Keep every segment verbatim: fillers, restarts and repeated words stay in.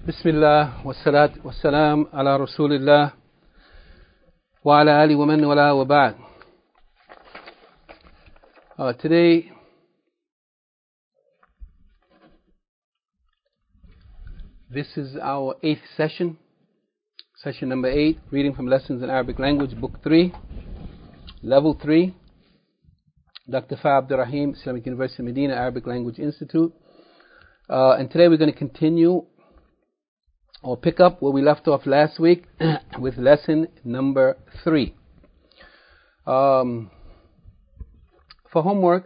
Bismillah wa salat wa salam ala Rasulillah wa ala ali wa man wala wa ba'd. Uh, today, this is our eighth session, session number eight, reading from Lessons in Arabic Language, Book three, Level three, Doctor Fa Abdur Rahim, Islamic University Medina, Arabic Language Institute. Uh, and today we're going to continue or pick up where we left off last week with lesson number three. Um, for homework,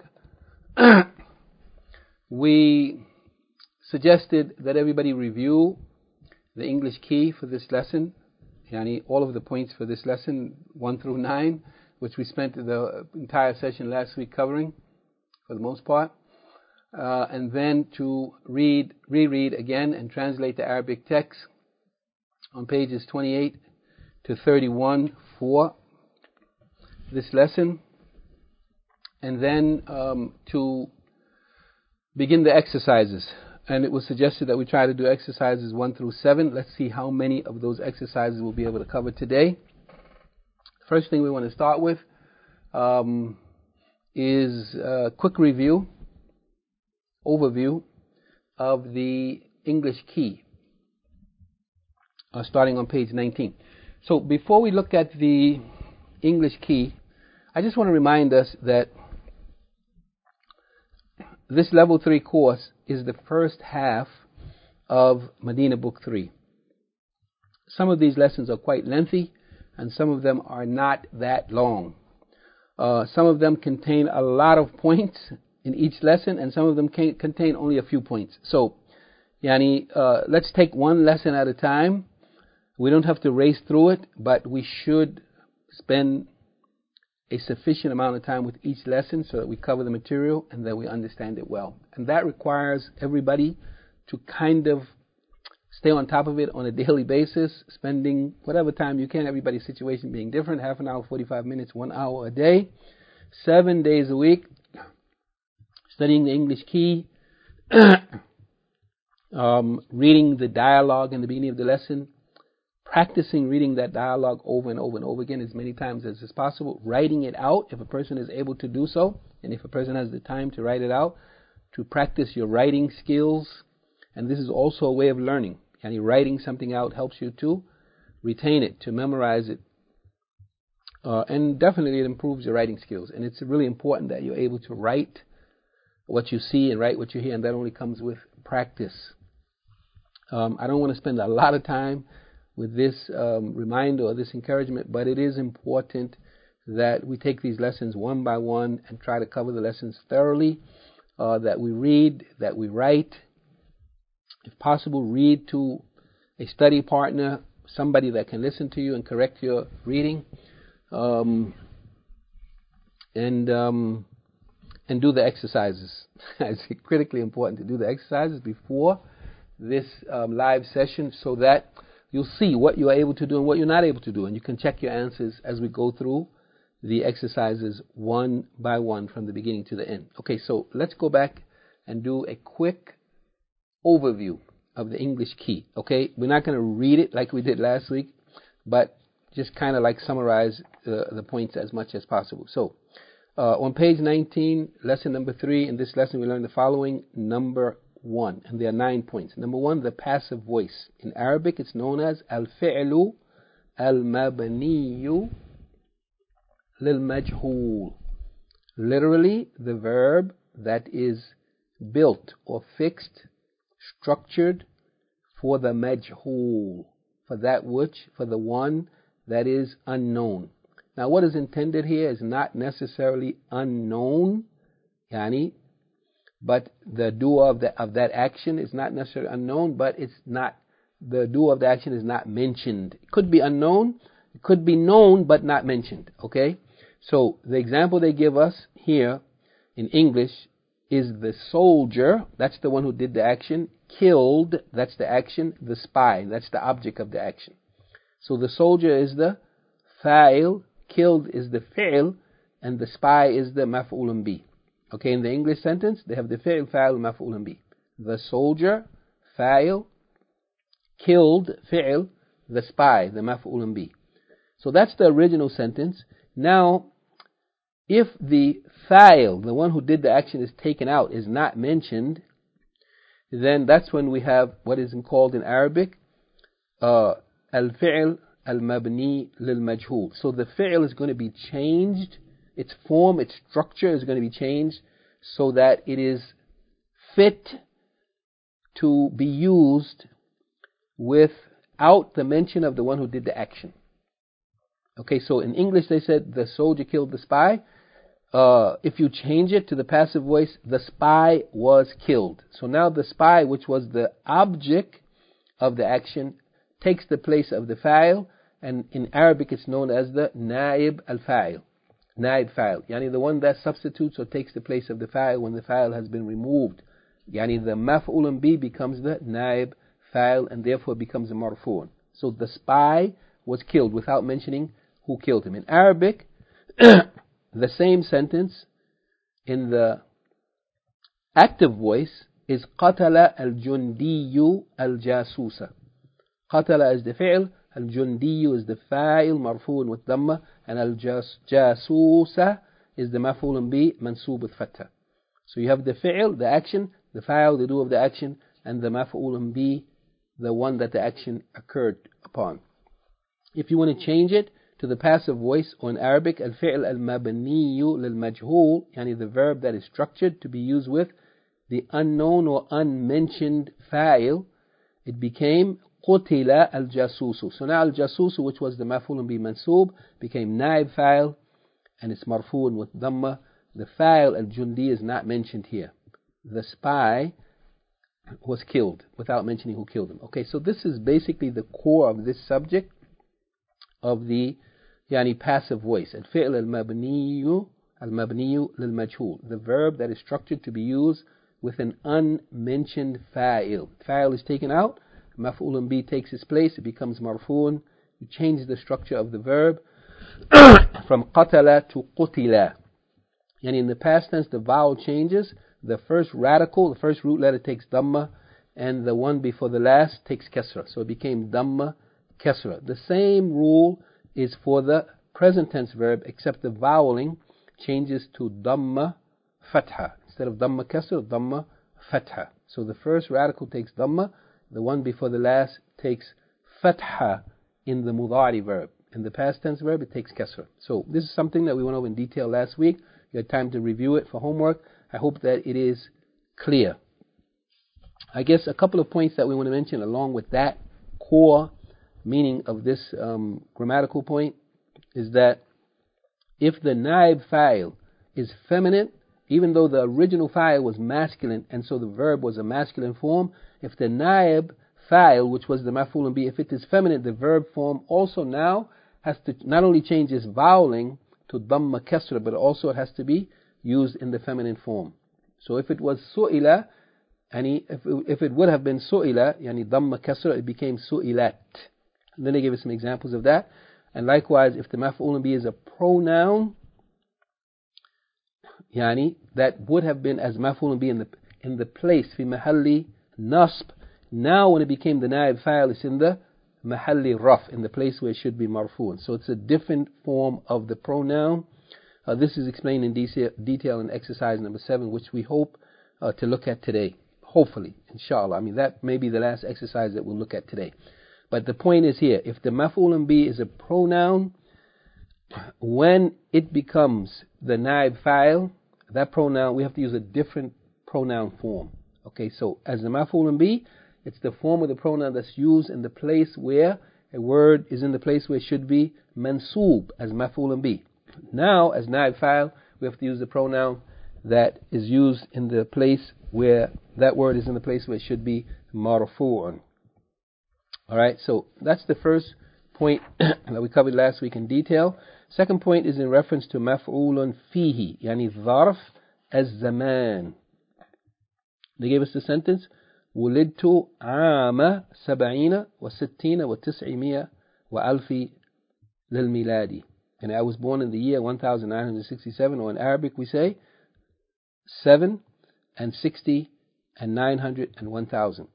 we suggested that everybody review the English key for this lesson, yani all of the points for this lesson, one through nine, which we spent the entire session last week covering, for the most part, uh, and then to read, reread again and translate the Arabic text on pages twenty-eight to thirty-one for this lesson, and then um, to begin the exercises. And it was suggested that we try to do exercises one through seven. Let's see how many of those exercises we'll be able to cover today. First thing we want to start with um, is a quick review, overview of the English key, uh, starting on page nineteen. So before we look at the English key, I just want to remind us that this level three course is the first half of Medina Book three. Some of these lessons are quite lengthy, and some of them are not that long. Uh, some of them contain a lot of points in each lesson, and some of them can contain only a few points. So, yani, uh, let's take one lesson at a time. We don't have to race through it, but we should spend a sufficient amount of time with each lesson so that we cover the material and that we understand it well. And that requires everybody to kind of stay on top of it on a daily basis, spending whatever time you can, everybody's situation being different, half an hour, forty-five minutes, one hour a day, seven days a week, studying the English key, um, reading the dialogue in the beginning of the lesson, practicing reading that dialogue over and over and over again as many times as is possible, writing it out if a person is able to do so, and if a person has the time to write it out, to practice your writing skills. And this is also a way of learning. And writing something out helps you to retain it, to memorize it, uh, and definitely it improves your writing skills. And it's really important that you're able to write what you see and write what you hear, and that only comes with practice. Um, I don't want to spend a lot of time with this um, reminder or this encouragement, but it is important that we take these lessons one by one and try to cover the lessons thoroughly, uh, that we read, that we write. If possible, read to a study partner, somebody that can listen to you and correct your reading, um, and um, and do the exercises. It's critically important to do the exercises before this um, live session so that you'll see what you're able to do and what you're not able to do, and you can check your answers as we go through the exercises one by one from the beginning to the end. Okay, so let's go back and do a quick overview of the English key. Okay, we're not going to read it like we did last week, but just kind of like summarize uh, the points as much as possible. So, uh, on page nineteen, lesson number three, in this lesson we learned the following. Number one, and there are nine points. Number one, the passive voice. In Arabic, it's known as al-fi'lu al-mabniyu lil-majhul. Literally, the verb that is built or fixed, structured for the majhul, for that which, for the one that is unknown. Now, what is intended here is not necessarily unknown, yani, but the doer of, the, of that action is not necessarily unknown, but it's not, the doer of the action is not mentioned. It could be unknown, it could be known, but not mentioned, okay? So, the example they give us here in English is the soldier, that's the one who did the action, killed, that's the action, the spy, that's the object of the action. So, the soldier is the fa'il, killed is the fi'il, and the spy is the maf'ulun bi. Okay, in the English sentence, they have the fi'il, fa'il, maf'ulun bi. The soldier, fa'il, killed fi'l, the spy, the maf'ulun bi. So that's the original sentence. Now, if the fa'il, the one who did the action, is taken out, is not mentioned, then that's when we have what is called in Arabic uh, al-fi'l al-mabni lil-majhul. So the fi'l is going to be changed, its form, its structure is going to be changed so that it is fit to be used without the mention of the one who did the action. Okay, so in English they said the soldier killed the spy. Uh, if you change it to the passive voice, the spy was killed. So now the spy, which was the object of the action, takes the place of the fa'il, and in Arabic it's known as the naib al-fa'il. Naib fa'il, yani the one that substitutes or takes the place of the fa'il when the fa'il has been removed. Yani the maf'ulun bi becomes the naib fa'il and therefore becomes a marfu'un. So the spy was killed without mentioning who killed him. In Arabic, the same sentence in the active voice is قتل الجندي الجاسوس. قتل is the fi'l, الجندي is the fa'il مرفوع with dhamma, and الجاسوس is the maf'ul bi mansub with fatha. So you have the fi'l, the action, the fa'il, the do of the action, and the maf'ul bi, the one that the action occurred upon. If you want to change it to the passive voice, or in Arabic, al-fi'l al-mabniyu lil-majhul, yani the verb that is structured to be used with the unknown or unmentioned fa'il, it became qutila al-jasusu. So now al-jasusu, which was the maf'ul bi mansub, became naib fa'il, and it's marfu'un with dhamma. The fa'il al-jundi is not mentioned here. The spy was killed without mentioning who killed him. Okay, so this is basically the core of this subject of the yani passive voice. Al-fi'l al-mabniyu al-mabniyu lil-majhul, the verb that is structured to be used with an unmentioned fa'il. Fa'il is taken out, maf'ulun bi takes its place, it becomes marfu'un. You change the structure of the verb from qatala to qutila. Yani in the past tense, the vowel changes. The first radical, the first root letter takes dhamma, and the one before the last takes kasra. So it became dhamma kasra. The same rule is for the present tense verb, except the voweling changes to dhamma fatha. Instead of dhamma kasra, dhamma fatha. So the first radical takes dhamma, the one before the last takes fatha in the mudari verb. In the past tense verb, it takes kasra. So this is something that we went over in detail last week. You had time to review it for homework. I hope that it is clear. I guess a couple of points that we want to mention along with that core meaning of this um, grammatical point is that if the naib fa'il is feminine, even though the original fa'il was masculine and so the verb was a masculine form, if the naib fa'il, which was the maf'ul bi, if it is feminine, the verb form also now has to not only change its voweling to dhamma kasra, but also it has to be used in the feminine form. So if it was su'ila, and if, if it would have been su'ila, yani dhamma kasra, it became su'ilat. And then they give us some examples of that. And likewise, if the maf'ul bi is a pronoun, yani that would have been as maf'ul bi in the in the place fi mahalli nasb. Now when it became the naib fa'il, it's in the mahalli raf, in the place where it should be marfu'un. So it's a different form of the pronoun. Uh, this is explained in detail, detail in exercise number seven, which we hope uh, to look at today. Hopefully, inshallah. I mean, that may be the last exercise that we'll look at today. But the point is here, if the maf'ul bi is a pronoun, when it becomes the naib fa'il, that pronoun, we have to use a different pronoun form. Okay, so as the maf'ul bi, it's the form of the pronoun that's used in the place where a word is in the place where it should be mansoob as maf'ul bi. Now, as naib fa'il, we have to use the pronoun that is used in the place where that word is in the place where it should be marfu'un. Alright, so that's the first point that we covered last week in detail. Second point is in reference to maf'ulun fihi, yani dharf az-zaman. They gave us the sentence, ولدت عام سبعين وستين وتسعمائة وألف للميلاد. And I was born in the year one thousand nine hundred sixty-seven, or in Arabic we say seven and sixty and nine hundred and one thousand.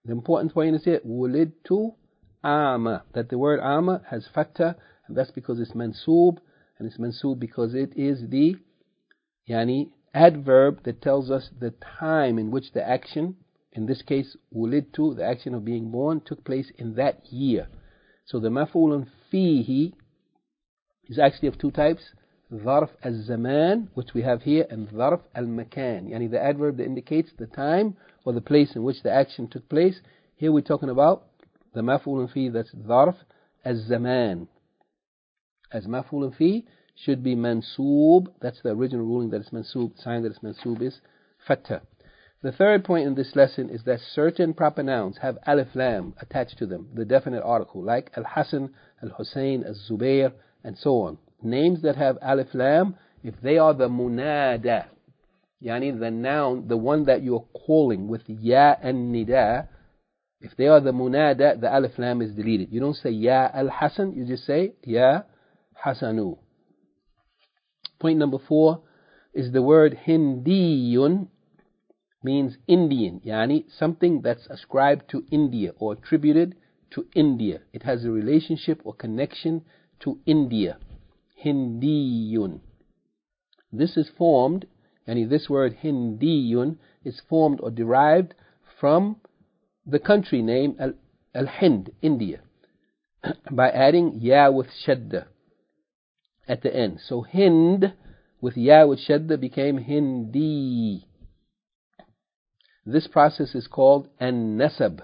The important point is here, wulidtu ama, that the word ama has fatha, and that's because it's mansoob, and it's mansoob because it is the yani adverb that tells us the time in which the action, in this case wulidtu, the action of being born, took place in that year. So the maf'ulun fihi is actually of two types, dharf al-zaman, which we have here, and dharf al-makan, yani the adverb that indicates the time or the place in which the action took place. Here we're talking about the maf'ulun fi, that's dharf al-zaman. As maf'ulun fi should be mansoob, that's the original ruling that it's mansoob, sign that it's mansoob is fatha. The third point in this lesson is that certain proper nouns have alif lam attached to them, the definite article, like al-Hasan, al-Hussein, al-Zubair, and so on. Names that have alif lam, if they are the munada, yani the noun, the one that you're calling with ya and nida, if they are the munada, the alif lam is deleted. You don't say ya al-Hasan, you just say ya Hasanu. Point number four is the word Hindiyun, means Indian, yani something that's ascribed to India or attributed to India. It has a relationship or connection to India. Hindiyun. This is formed, yani this word Hindiyun is formed or derived from the country name Al- Al-Hind, India, by adding ya with shadda at the end. So Hind with ya with shadda became Hindi. This process is called an-nasab,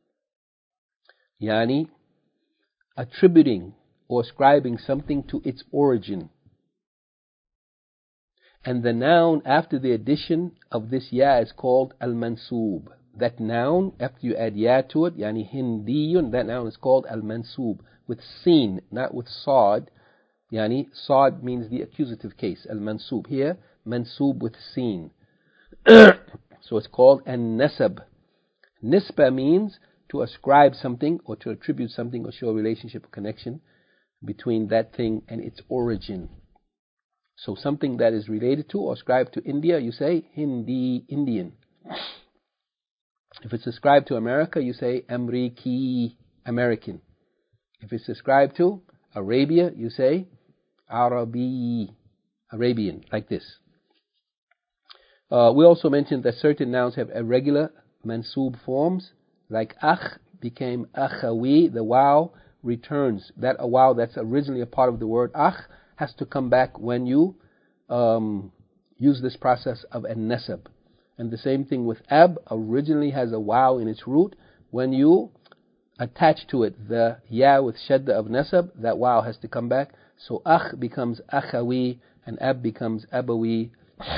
yani attributing or ascribing something to its origin. And the noun after the addition of this ya is called al-mansoob. That noun, after you add ya to it, yani Hindiyun, that noun is called al-mansoob, with sin, not with sad. Yani sad means the accusative case, al-mansoob. Here, mansoob with sin. So it's called an-nasab. Nisba means to ascribe something or to attribute something or show a relationship or connection between that thing and its origin. So something that is related to or ascribed to India, you say Hindi, Indian. If it's ascribed to America, you say Amriki, American. If it's ascribed to Arabia, you say Arabi, Arabian, like this. Uh, we also mentioned that certain nouns have irregular mansoob forms, like akh became akhawi. The waw returns. That a waw that's originally a part of the word akh has to come back when you um, use this process of an-nasab. And the same thing with ab, originally has a waw in its root. When you attach to it the ya with shadda of nasab, that waw has to come back. So akh becomes akhawi and ab becomes abawi.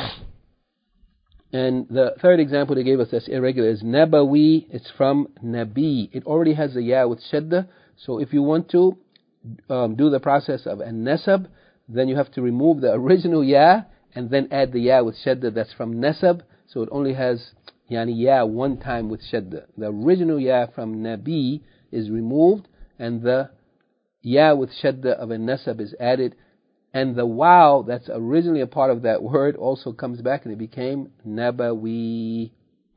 And the third example they gave us that's irregular is nabawi. It's from nabi. It already has a ya with shadda. So if you want to um, do the process of an-nasab, then you have to remove the original ya and then add the ya with shadda that's from nasab. So it only has yani ya one time with shadda. The original ya from nabi is removed and the ya with shadda of an-nasab is added. And the waw that's originally a part of that word also comes back and it became nabawi.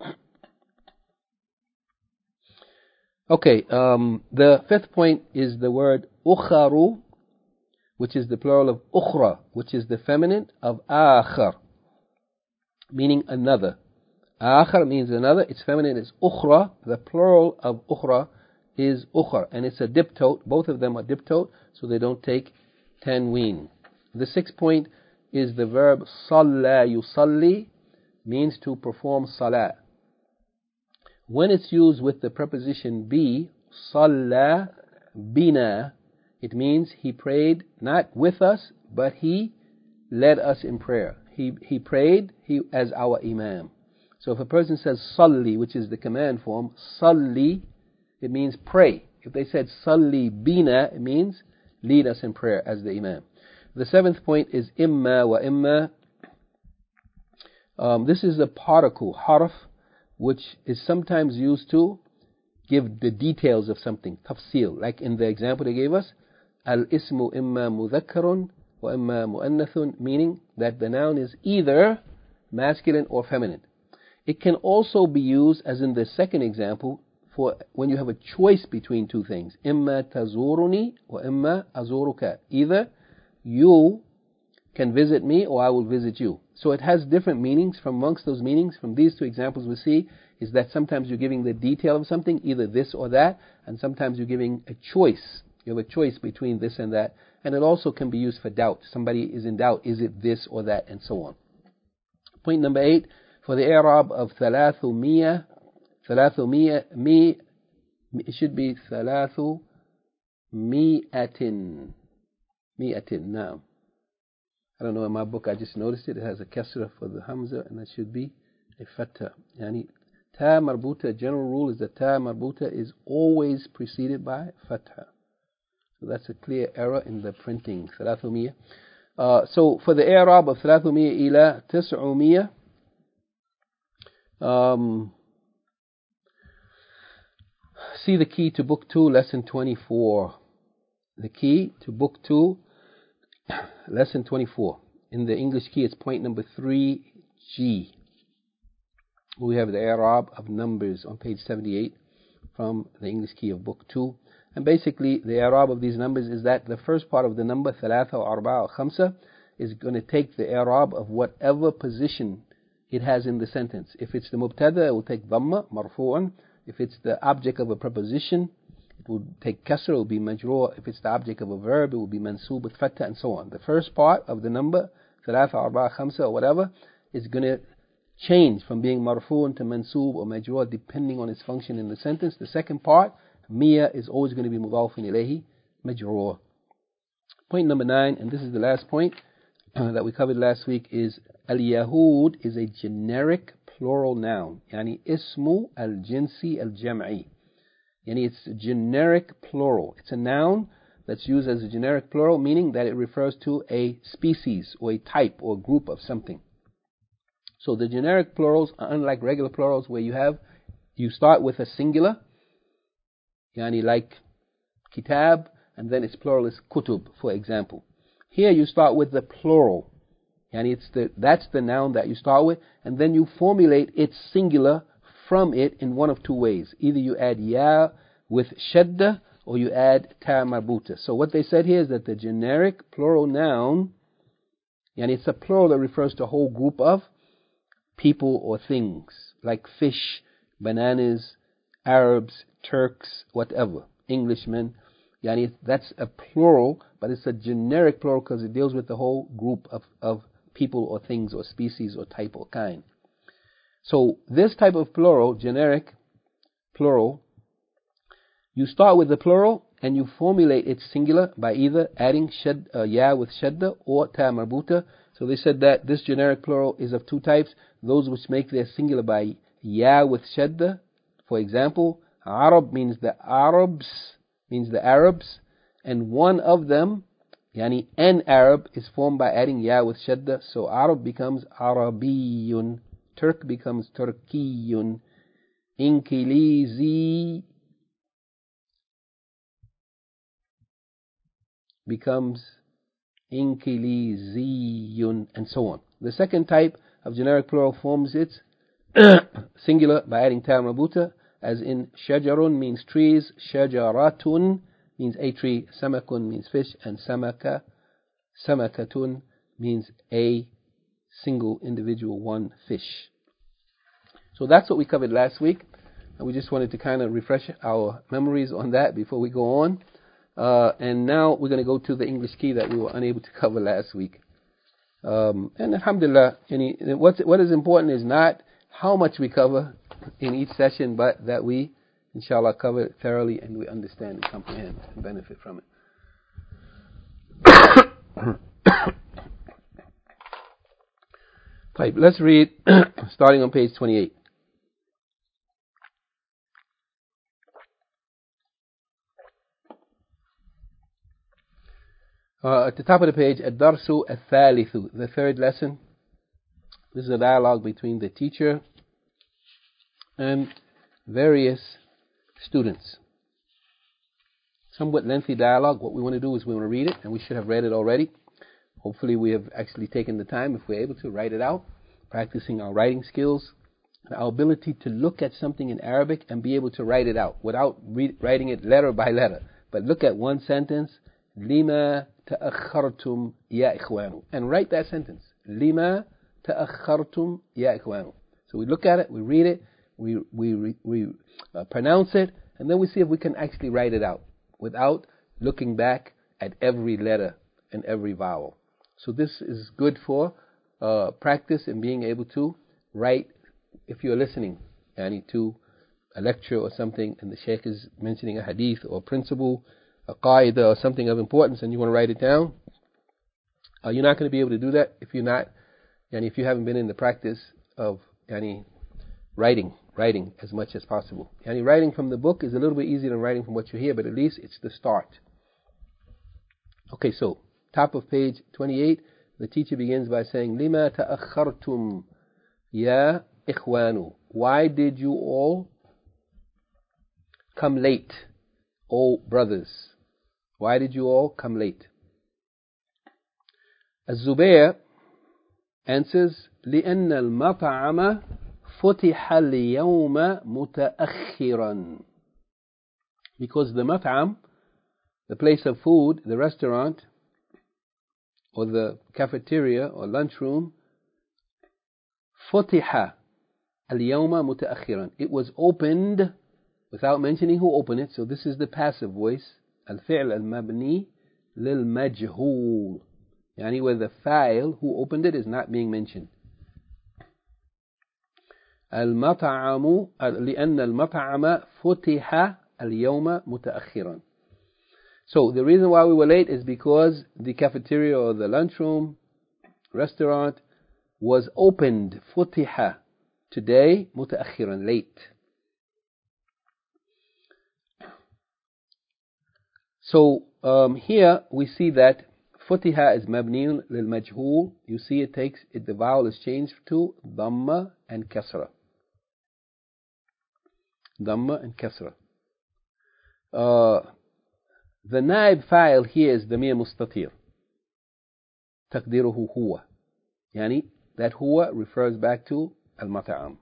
Okay, um, the fifth point is the word ukharu, which is the plural of ukhra, which is the feminine of akhar, meaning another. Akhar means another. Its feminine is ukhra. The plural of ukhra is ukhar, and it's a diptote. Both of them are diptote, so they don't take tanween. The sixth point is the verb salla yusalli, means to perform salah. When it's used with the preposition be, salla bina, it means he prayed not with us, but he led us in prayer. He he prayed he as our imam. So if a person says salli, which is the command form, salli, it means pray. If they said salli bina, it means lead us in prayer as the imam. The seventh point is imma wa imma. Um, this is a particle, harf, which is sometimes used to give the details of something, tafsil. Like in the example they gave us, al-ismu imma mudhakkarun wa imma muannathun, meaning that the noun is either masculine or feminine. It can also be used, as in the second example, for when you have a choice between two things. إما تزورني وإما أزورك. Either you can visit me or I will visit you. So it has different meanings. From amongst those meanings, from these two examples we see, is that sometimes you're giving the detail of something, either this or that, and sometimes you're giving a choice. You have a choice between this and that. And it also can be used for doubt. Somebody is in doubt, is it this or that, and so on. Point number eight, for the i'rab of ثلاثمية, ثلاثمية, mi, it should be ثلاثمية, مئة, now. I don't know, in my book I just noticed it, it has a kasra for the hamza, and that should be a fatha. Yani, ta marbuta, general rule is that ta marbuta is always preceded by fatha. So that's a clear error in the printing. ثلاثمية. Uh, so for the i'rab of ثلاثمية إلى تسعمية, um, see the key to book two, lesson twenty-four. The key to book two, lesson twenty-four. In the English key, it's point number three G. We have the i'rab of numbers on page seventy-eight from the English key of book two. And basically, the i'rab of these numbers is that the first part of the number, ثلاثة or أربعة or خمسة, is going to take the i'rab of whatever position it has in the sentence. If it's the mubtada, it will take dhamma, marfu'an. If it's the object of a preposition, it will take kasra, it will be majrur. If it's the object of a verb, it will be mansoob with fatha, and so on. The first part of the number, ثلاثة, أربعة, خمسة, or whatever, is going to change from being marfu'an to mansoob or majrur depending on its function in the sentence. The second part, Mia, is always going to be mudafun ilayhi majrur. Point number nine, and this is the last point uh, that we covered last week, is al-yahud is a generic plural noun. Yani ismu al-jinsi al-jam'i. Yani it's a generic plural. It's a noun that's used as a generic plural, meaning that it refers to a species or a type or group of something. So the generic plurals are unlike regular plurals where you have, you start with a singular, yani like kitab, and then its plural is kutub, for example. Here you start with the plural, yani it's the, that's the noun that you start with, and then you formulate its singular from it in one of two ways. Either you add ya with shadda, or you add ta marbuta. So what they said here is that the generic plural noun, yani it's a plural that refers to a whole group of people or things, like fish, bananas, Arabs, Turks, whatever, Englishmen. Yani that's a plural, but it's a generic plural because it deals with the whole group of, of people or things or species or type or kind. So this type of plural, generic plural, you start with the plural and you formulate its singular by either adding shad, uh, ya with shadda or ta marbuta. So they said that this generic plural is of two types: those which make their singular by ya with shadda. For example, Arab means the Arabs, means the Arabs, and one of them, yani an Arab, is formed by adding ya with shadda. So Arab becomes Arabiyun, Turk becomes Turkiyun, Inkilizi becomes Inkiliziyun, and so on. The second type of generic plural forms its singular by adding ta marbuta, as in shajarun means trees, shajaratun means a tree, samakun means fish, and samaka, samakatun means a single individual, one fish. So that's what we covered last week, and we just wanted to kind of refresh our memories on that before we go on. Uh, and now we're going to go to the English key that we were unable to cover last week. Um, and alhamdulillah, any, what's, what is important is not how much we cover in each session, but that we, inshallah, cover it thoroughly and we understand and comprehend and benefit from it. Right, let's read starting on page twenty-eight. Uh, at the top of the page, Ad-Darsu Al-Thalithu, the third lesson. This is a dialogue between the teacher and various students. Somewhat lengthy dialogue. What we want to do is we want to read it, and we should have read it already. Hopefully we have actually taken the time, if we're able to, write it out, practicing our writing skills our ability to look at something in Arabic and be able to write it out without re- writing it letter by letter. But look at one sentence, لِمَا تَأَخَّرْتُمْ يَا إِخْوَانُ, and write that sentence. لِمَا تَأَخَّرْتُمْ يَا إِخْوَانُ. So we look at it, we read it, we we we uh, pronounce it, and then we see if we can actually write it out without looking back at every letter and every vowel. So this is good for uh, practice and being able to write. If you're listening yani, to a lecture or something, and the sheikh is mentioning a hadith or a principle, a qaida or something of importance, and you want to write it down, uh, you're not going to be able to do that if you're not, yani, if you haven't been in the practice of yani, writing, writing as much as possible. Yani, writing from the book is a little bit easier than writing from what you hear, but at least it's the start. Okay, so top of page twenty-eight, the teacher begins by saying, "Lima ta'akhartum ya ikhwanu." Why did you all come late, O brothers? Why did you all come late? Az-Zubair answers, لأن المطعم فتح اليوم متأخرا. Because the mat'am, the place of food, the restaurant, or the cafeteria or lunchroom, فتح اليوم متأخرا. It was opened without mentioning who opened it, so this is the passive voice. الفعل المبني للمجهول. يعني where the file who opened it is not being mentioned. المطعم لأن المطعم فتح اليوم متأخرا. So the reason why we were late is because the cafeteria or the lunchroom, restaurant, was opened, فتح, today, متأخرا, late. So um, here we see that فتح is مبني للمجهول. You see it takes, it, the vowel is changed to ضمة and كسرة. ضمة and كسرة. Uh, the naib file here is ضمير مستتير. تقديره هو. يعني that huwa refers back to al-mat'am.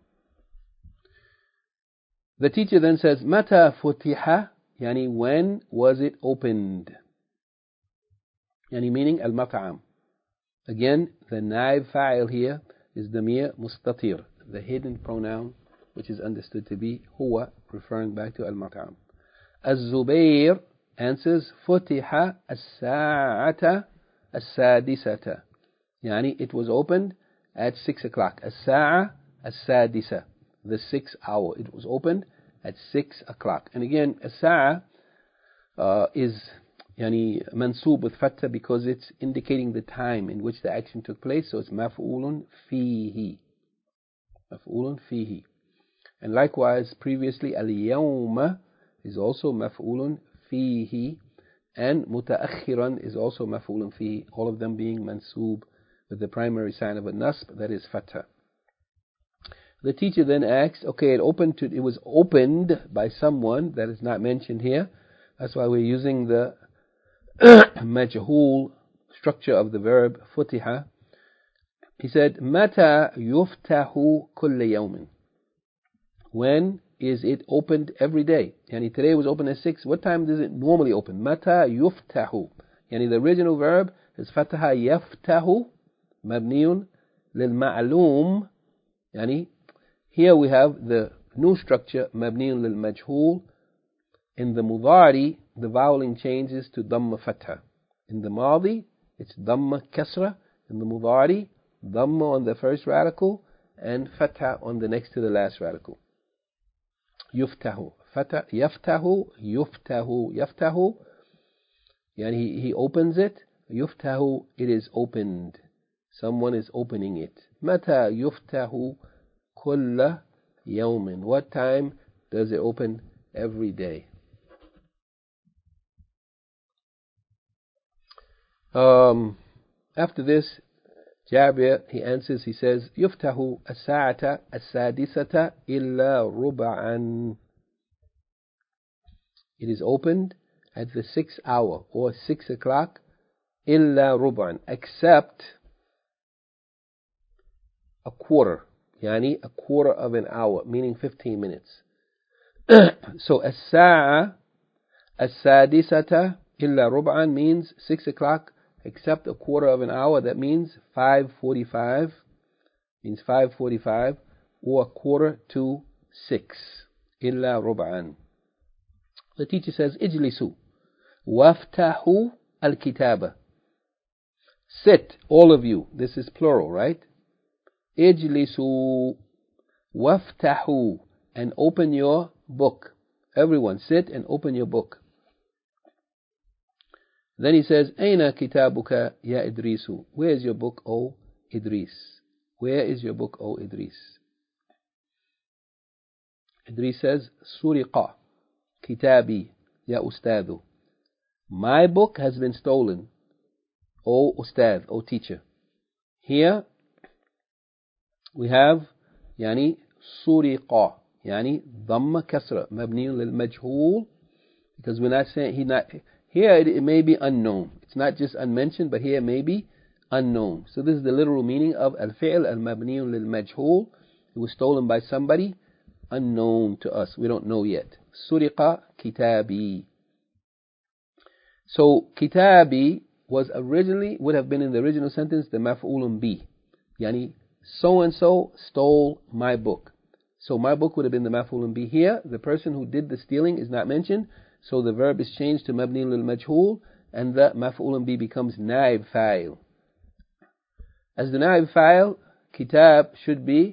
The teacher then says, متى فتح, يعني when was it opened? يعني meaning al-mat'am. Again, the naib fa'il here is damir mustatir, the hidden pronoun which is understood to be huwa, referring back to al-mat'am. Az-Zubair answers, فتح الساعة السادسة. يعني it was opened at six o'clock. As-sa'a as-sadisa, the sixth hour. It was opened at six o'clock. And again, as-sa'a uh, is yani mansub with fatha because it's indicating the time in which the action took place. So it's maf'ulun fihi. Maf'ulun fihi. And likewise, previously, al-yawma is also maf'ulun fihi. And muta'akhiran is also maf'ulun fihi. All of them being mansub with the primary sign of a nasb, that is fatha. The teacher then asks, okay, it opened to, it was opened by someone that is not mentioned here. That's why we're using the majhul structure of the verb futiha. He said, Mata yuftahu kulla yawmin. When is it opened every day? Yani today was open at six. What time does it normally open? Mata yuftahu. Yani the original verb is fataha yaftahu. مبني للمعلوم. يعني here we have the new structure مبني للمجهول. In the mudari, the voweling changes to dhamma fatha. In the madi, it's dhamma kasra. In the mudari, dhamma on the first radical and fatha on the next to the last radical. Yuftahu. Fatha, yaftahu, yuftahu, yaftahu. Yani he, he opens it. Yuftahu, it is opened. Someone is opening it. Mata yuftahu kulla yawmin. What time does it open every day? Um, after this, Jabir, he answers, he says, Yuftahu as-sa'ata as-sadisata illa ruba'an. It is opened at the sixth hour or six o'clock, illa ruba'an, except a quarter. يعني a quarter of an hour, meaning fifteen minutes. So الساعة السادسة إلا ربعا means six o'clock except a quarter of an hour. That means five forty-five, means five forty-five, or a quarter to six. إلا ربعا. The teacher says اجلسوا وافتحوا الكتابة. Sit, all of you. This is plural, right? اجلسوا وافتحوا, and open your book. Everyone sit and open your book. Then he says, أين كتابك يا إدريس? Where is your book, O Idris? Where is your book, O Idris? Idris says, سرق كتابي يا أستاذ. My book has been stolen, O Ustad, O teacher. Here we have يعني سرق, يعني ضم كسرة مبني للمجهول, because we're not saying he not here it, it may be unknown. It's not just unmentioned, but here it may be unknown. So this is the literal meaning of al-fi'l al-mabni lil-majhul. It was stolen by somebody unknown to us. We don't know yet. Suriqa kitabi. So kitabi was originally, would have been in the original sentence the maf'ulun bi. Yani so and so stole my book. So my book would have been the maf'ulun bi. Here the person who did the stealing is not mentioned, so the verb is changed to mabni lil majhul, and the maf'ulun bi becomes naib fa'il. As the naib fa'il, kitab should be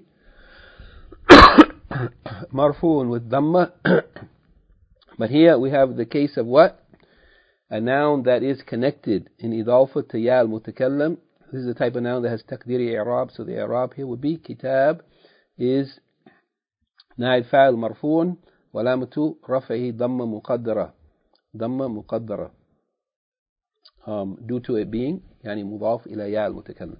marfu'un with dhamma. But here we have the case of what? A noun that is connected in idafa to ya al-mutakallam. This is the type of noun that has taqdiri i'rab, so the i'rab here would be kitab is naib fa'il marfu'un وَلَامَةُ رَفْعِهِ ضَمَّ مُقَدَّرَةً ضَمَّ مُقَدَّرَةً um, due to it being يعني مضاف إلى ياء المتكلم.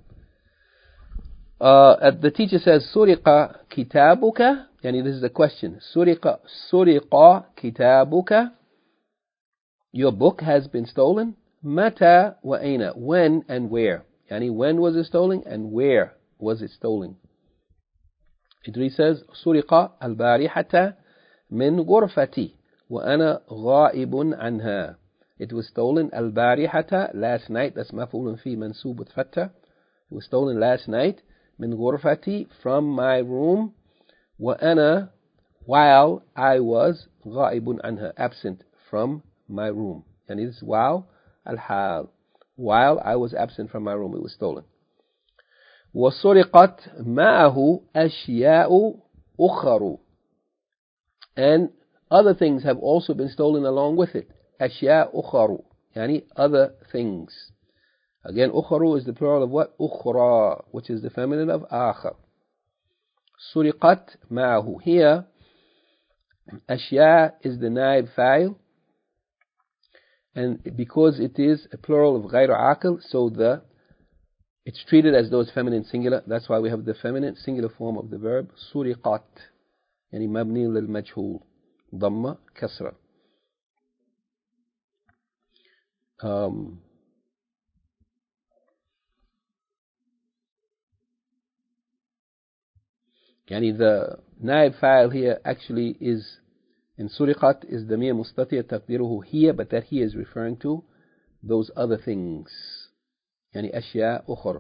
Uh, the teacher says سُرِقَ كِتَابُكَ, يعني this is the question. سُرِقَ سُرِقَ كِتَابُكَ, your book has been stolen. متى وأين, when and where. يعني when was it stolen and where was it stolen. Idris says سُرِقَ البارحة من غرفتي وأنا غائب عنها. It was stolen البارحة, last night. That's مفعول فيه منصوب with فتح. It was stolen last night. من غرفتي, from my room. وأنا, while I was غائب عنها, absent from my room. And this is while الحال, while I was absent from my room, it was stolen. وسرقت معه أشياء أخرى, and other things have also been stolen along with it. أشياء أخرى, يعني other things. Again, أخرى is the plural of what? أخرى, which is the feminine of آخر. سرقت معه. Here, أشياء is the naib fa'il, and because it is a plural of غير عاقل, so the it's treated as though it's feminine singular. That's why we have the feminine singular form of the verb سرقت, يعني مبني للمجهول ضمة كسرة. Um, يعني the naib fa'il here actually is in سرقت is ضمير مستتر تقديره هي, but that he is referring to those other things. يعني أشياء أخرى.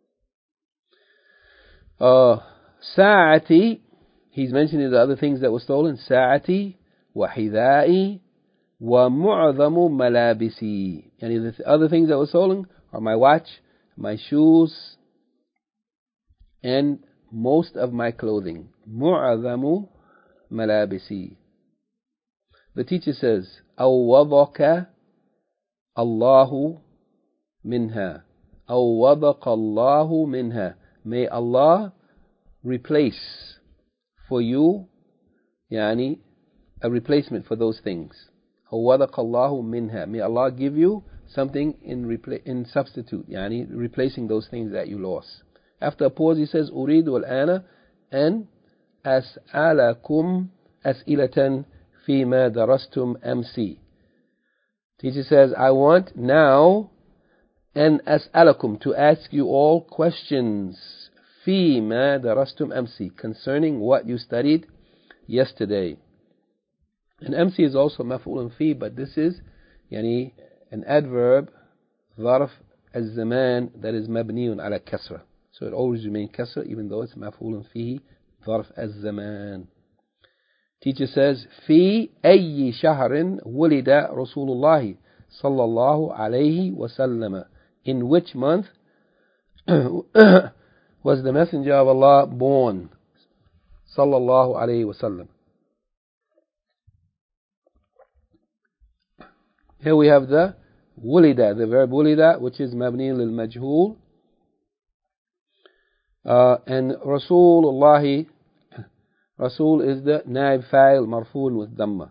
Uh, ساعتي, he's mentioning the other things that were stolen. ساعتي وحذائي ومعظم ملابسي. يعني the other things that were stolen are my watch, my shoes, and most of my clothing. معظم ملابسي. The teacher says أوضك الله منها. أوضك الله منها. May Allah replace for you يعني a replacement for those things. أوضك الله منها. May Allah give you something in repla- in substitute, يعني replacing those things that you lost. After a pause he says أريد الآن أن أسألكم أسئلة فيما درستم أمسي. Teacher says I want now أن أسألكم, to ask you all questions فيما درستم أمسي, concerning what you studied yesterday. And أمسي is also مفعول في, but this is يعني an adverb ظرف الزمان that is مبني على كسرة, so it always remains كسرة even though it's مفعول فيه ظرف الزمان. Teacher says في أي شهر ولد رسول الله صلى الله عليه وسلم, in which month was the messenger of Allah born, صلى الله عليه وسلم. Here we have the ولد, the verb ولد, which is مبني للمجهول, uh, and Rasulullah, Rasul is the naib fa'il marfoon with dhamma,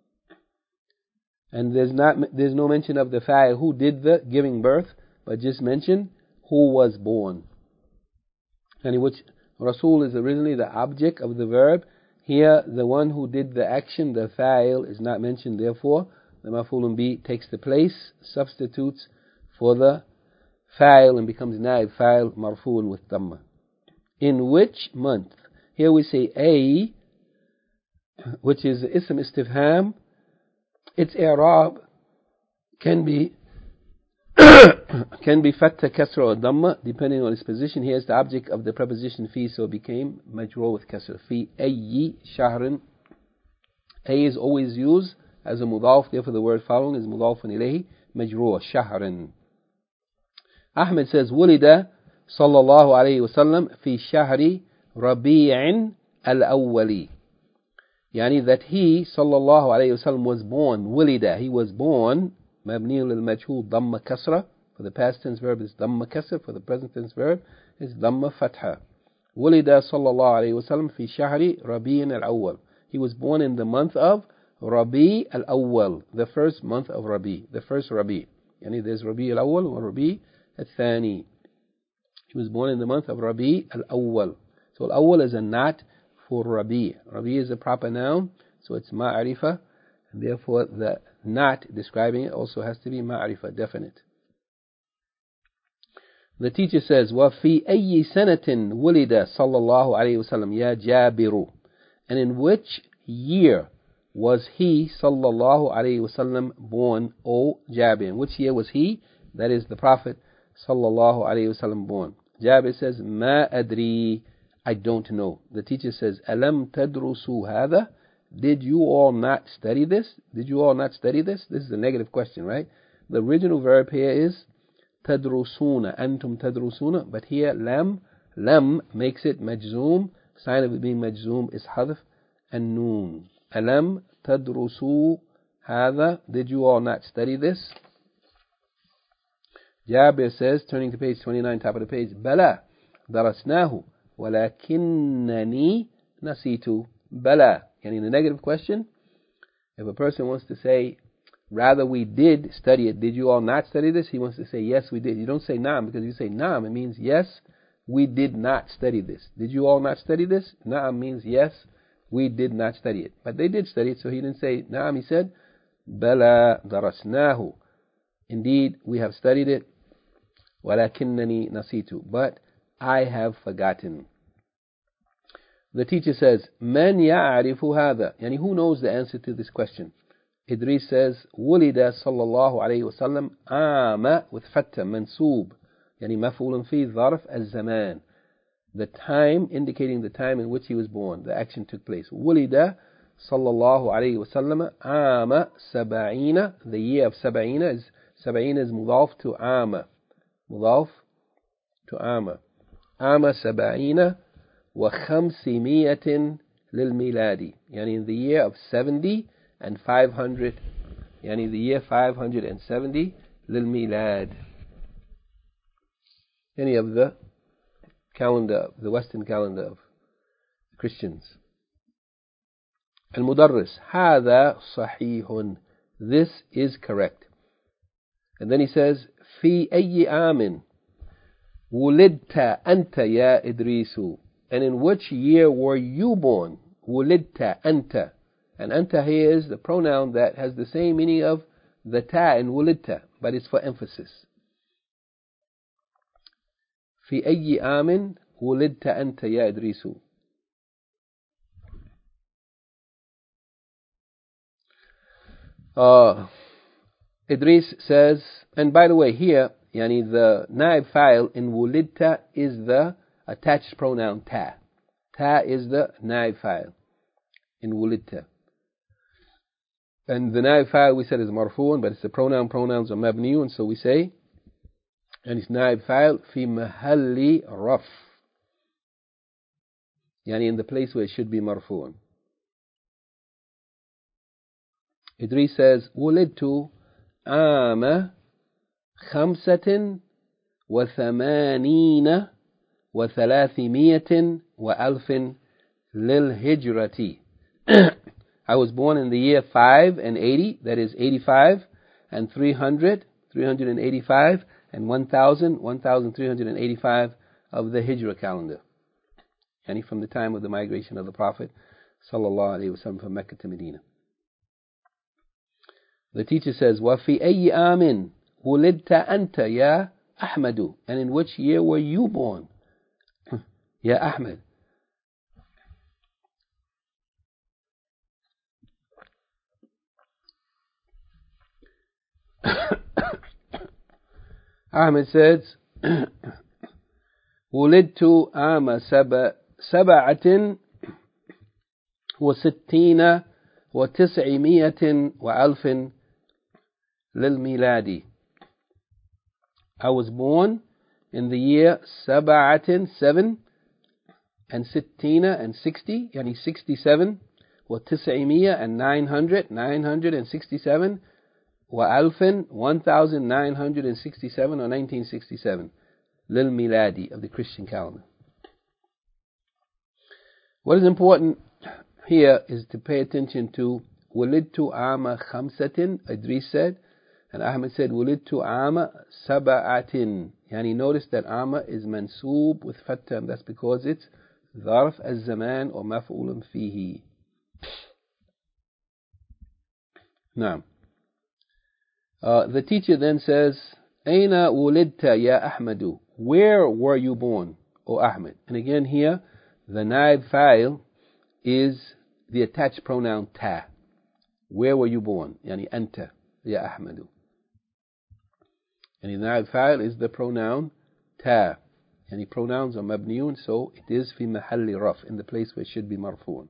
and there's not there's no mention of the fa'il who did the giving birth, but just mention who was born, and which Rasul is originally the object of the verb. Here the one who did the action, the fa'il, is not mentioned, therefore the maf'ulun bi takes the place, substitutes for the fa'il, and becomes naib fa'il marfoon with dhamma. In which month? Here we say a, which is ism istifham. Its i'rab can be can be fatha, kasra, or dhamma depending on its position. Here's the object of the preposition fi, so it became majroor with kasra. Fi ayyi shahrin. A is always used as a mudaf, therefore the word following is mudafun ilayhi, majroor, shahrin. Ahmed says ولد صلى الله عليه وسلم في شهر ربيع الأول, يعني that he صلى الله عليه وسلم was born, ولد, he was born, مبني للمجهول ضم كسرة, for the past tense verb is ضم كسر, for the present tense verb is ضم فتحة. ولد صلى الله عليه وسلم في شهر ربيع الأول, he was born in the month of Rabi al-Awwal, the first month of Rabi, the first Rabi. Yani there's Rabi al-Awwal and Rabi al-Thani. He was born in the month of Rabi al-Awwal. So al-Awwal is a nat for Rabi. Rabi is a proper noun, so it's ma'arifa, and therefore the nat describing it also has to be ma'arifa, definite. The teacher says, وَفِي أَيِّ سَنَةٍ وُلِدَ صَلَّى اللَّهُ عَلَيْهِ وَسَلَّمْ يَا جَابِرُ, and in which year was he sallallahu alayhi wasallam born, O Jabir? In which year was he, that is the Prophet sallallahu alayhi wasallam, born? Jabir says, Ma adri, I don't know. The teacher says, Alam tadrusu hadha? Did you all not study this? Did you all not study this? This is a negative question, right? The original verb here is tadrusuna, antum tadrusuna, but here lam, lam makes it majzoom. Sign of it being majzoom is hadf and noon. Alam tadrusu hadha? Did you all not study this? Jabir says, turning to page twenty-nine, top of the page, Bala darasnahu walakinnani nasitu. Bala. And in the negative question, if a person wants to say, rather we did study it, did you all not study this? He wants to say, yes, we did. You don't say naam, because you say naam, it means yes, we did not study this. Did you all not study this? Naam means yes, we did not study it. But they did study it, so he didn't say naam, he said, Bala darasnahu. Indeed, we have studied it. Walakinnani nasitu. But I have forgotten. The teacher says, Man ya'arifu hadha? Yani who knows the answer to this question? Idris says, Wulida sallallahu alayhi wa sallam ama with fatta mansoob. Yani maf'ulun fi dharf al-zaman. The time, indicating the time in which he was born. The action took place. Wulida sallallahu alayhi wa sallam ama sab'ina. The year of sab'ina is, sab'ina is mudaf to ama. Mudaf to ama. Ama sab'ina wa khamsimiyatin lil miladi. Yani in the year of seventy and five hundred. Yani the year five hundred seventy lil milad. Any of the calendar, the Western calendar of Christians. Al-Mudarris, هذا صحيح. This is correct. And then he says, في أي عام ولدت أنت يا إدريس? And in which year were you born? ولدت أنت. And anta here is the pronoun that has the same meaning of the ta in ولدت, but it's for emphasis. في أي عام ولدت أنت يا إدريس. Uh, Idris says, and by the way, here, yani the naib file in wulidta is the attached pronoun ta. Ta is the naib file in wulidta. And the naib file we said is marfu'un, but it's the pronoun. Pronouns are mabniun, so we say, and it's naib file fi mahalli raf. Yani in the place where it should be marfu'un. Idris says, ولدت عام خمسة وثمانين وثلاثمية وألف للهجرة. I was born in the year five and eighty, that is eighty-five, and three hundred, three hundred and eighty-five, and one thousand, one thousand three hundred and eighty-five of the Hijrah calendar. Yani from the time of the migration of the Prophet sallallahu alaihi wasallam from Mecca to Medina. The teacher says, وَفِي أَيِّ آمٍ وُلِدْتَ أَنْتَ يَا أَحْمَدُ. And in which year were you born? Ya Ahmed. Ahmed says, ولدت عام سبع سبعة وستين وتسعمية وألف للميلاد. I was born in the year سبعة, seven, and ستين, and sixty, yani sixty-seven, وتسعمية, and nine hundred, nine hundred and sixty-seven, وألف, one thousand nine hundred sixty-seven, or nineteen sixty-seven, للميلاد, of the Christian calendar. What is important here is to pay attention to ولدت عام خمسة, Idris said, and Ahmed said ولدت عام سبعة. Yani notice that عام is mansoob with fatha, and that's because it's ظرف الزمان or مفعول فيه. Now, uh, the teacher then says, أين ولدت يا أحمد. Where were you born, O Ahmed? And again here, the naib file is the attached pronoun ta. Where were you born? Yani anta ya Ahmadu. And the naib file is the pronoun ta. Yani pronouns are mabniun, so it is fi mahalli raf, in the place where it should be marfu'un.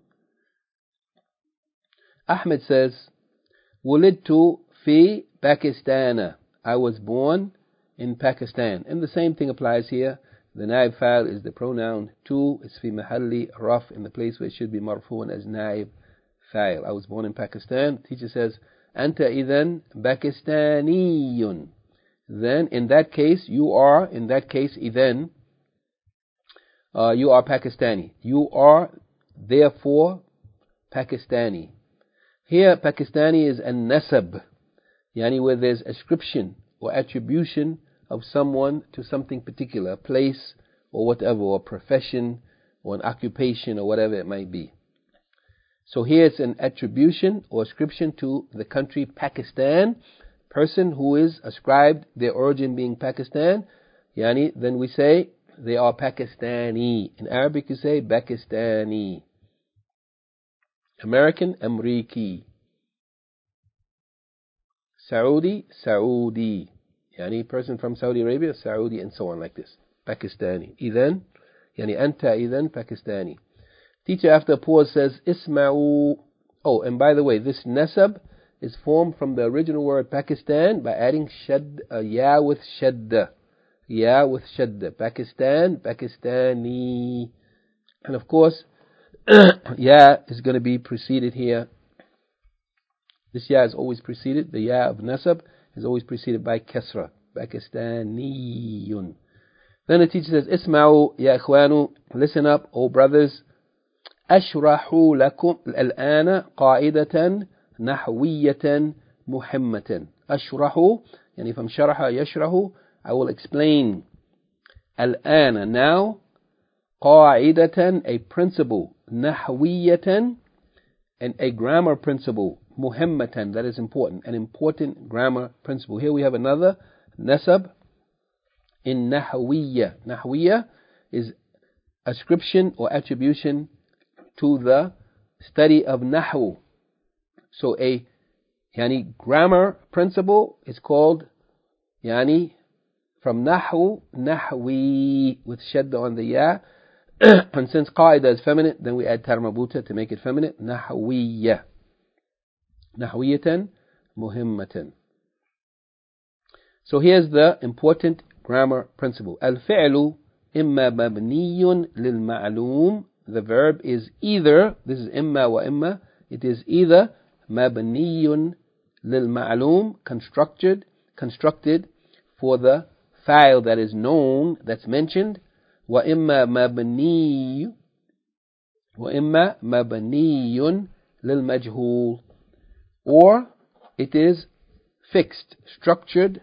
Ahmed says, ولدت في Pakistan. I was born in Pakistan. And the same thing applies here. The naib file is the pronoun tu. It's fi mahalli raf, in the place where it should be marfu'un as naib file. I was born in Pakistan. The teacher says, Anta idhan Pakistaniyun. Then, in that case, you are, in that case, idhan, uh, you are Pakistani. You are, therefore, Pakistani. Here, Pakistani is an nasab, yani where there's ascription or attribution of someone to something particular, a place or whatever, or a profession or an occupation or whatever it might be. So here it's an attribution or ascription to the country Pakistan, person who is ascribed their origin being Pakistan, yani then we say they are Pakistani. In Arabic you say Pakistani. American, Amriki. Saudi, Saudi. Yani person from Saudi Arabia, Saudi, and so on like this. Pakistani. Idhan, yani anta idhan Pakistani. Teacher after a pause says, Isma'u. Oh, and by the way, this nasab is formed from the original word Pakistan by adding shad, uh, ya with shadda. Ya with shadda. Pakistan, Pakistani. And of course, ya is going to be preceded here. This ya is always preceded. The ya of nasab is always preceded by kasra. Pakistaniyun. Then the teacher says, Isma'u ya ikhwanu. Listen up, O brothers. أشرح لكم الآن قاعدة نحوية مهمة. أشرح, يعني from شرح يشرح, I will explain. الآن, now, قاعدة, a principle, نحوية, and a grammar principle, مهمة, that is important, an important grammar principle. Here we have another nasab in نحوية. نحوية is ascription or attribution to the study of Nahwu. So a yani grammar principle is called yani from Nahwu, Nahwi with shadda on the ya. And since qaida is feminine, then we add tar marbuta to make it feminine. Nahwiyya. Nahwiyatan muhimmatan. So here's the important grammar principle. Al-fi'lu imma mabniyun lil-ma'lum. The verb is either, this is imma wa imma, it is either mabniyun lil-ma'lum, constructed, constructed for the fa'il that is known, that's mentioned, wa imma mabni, wa imma mabniyun lil-majhul, or it is fixed, structured,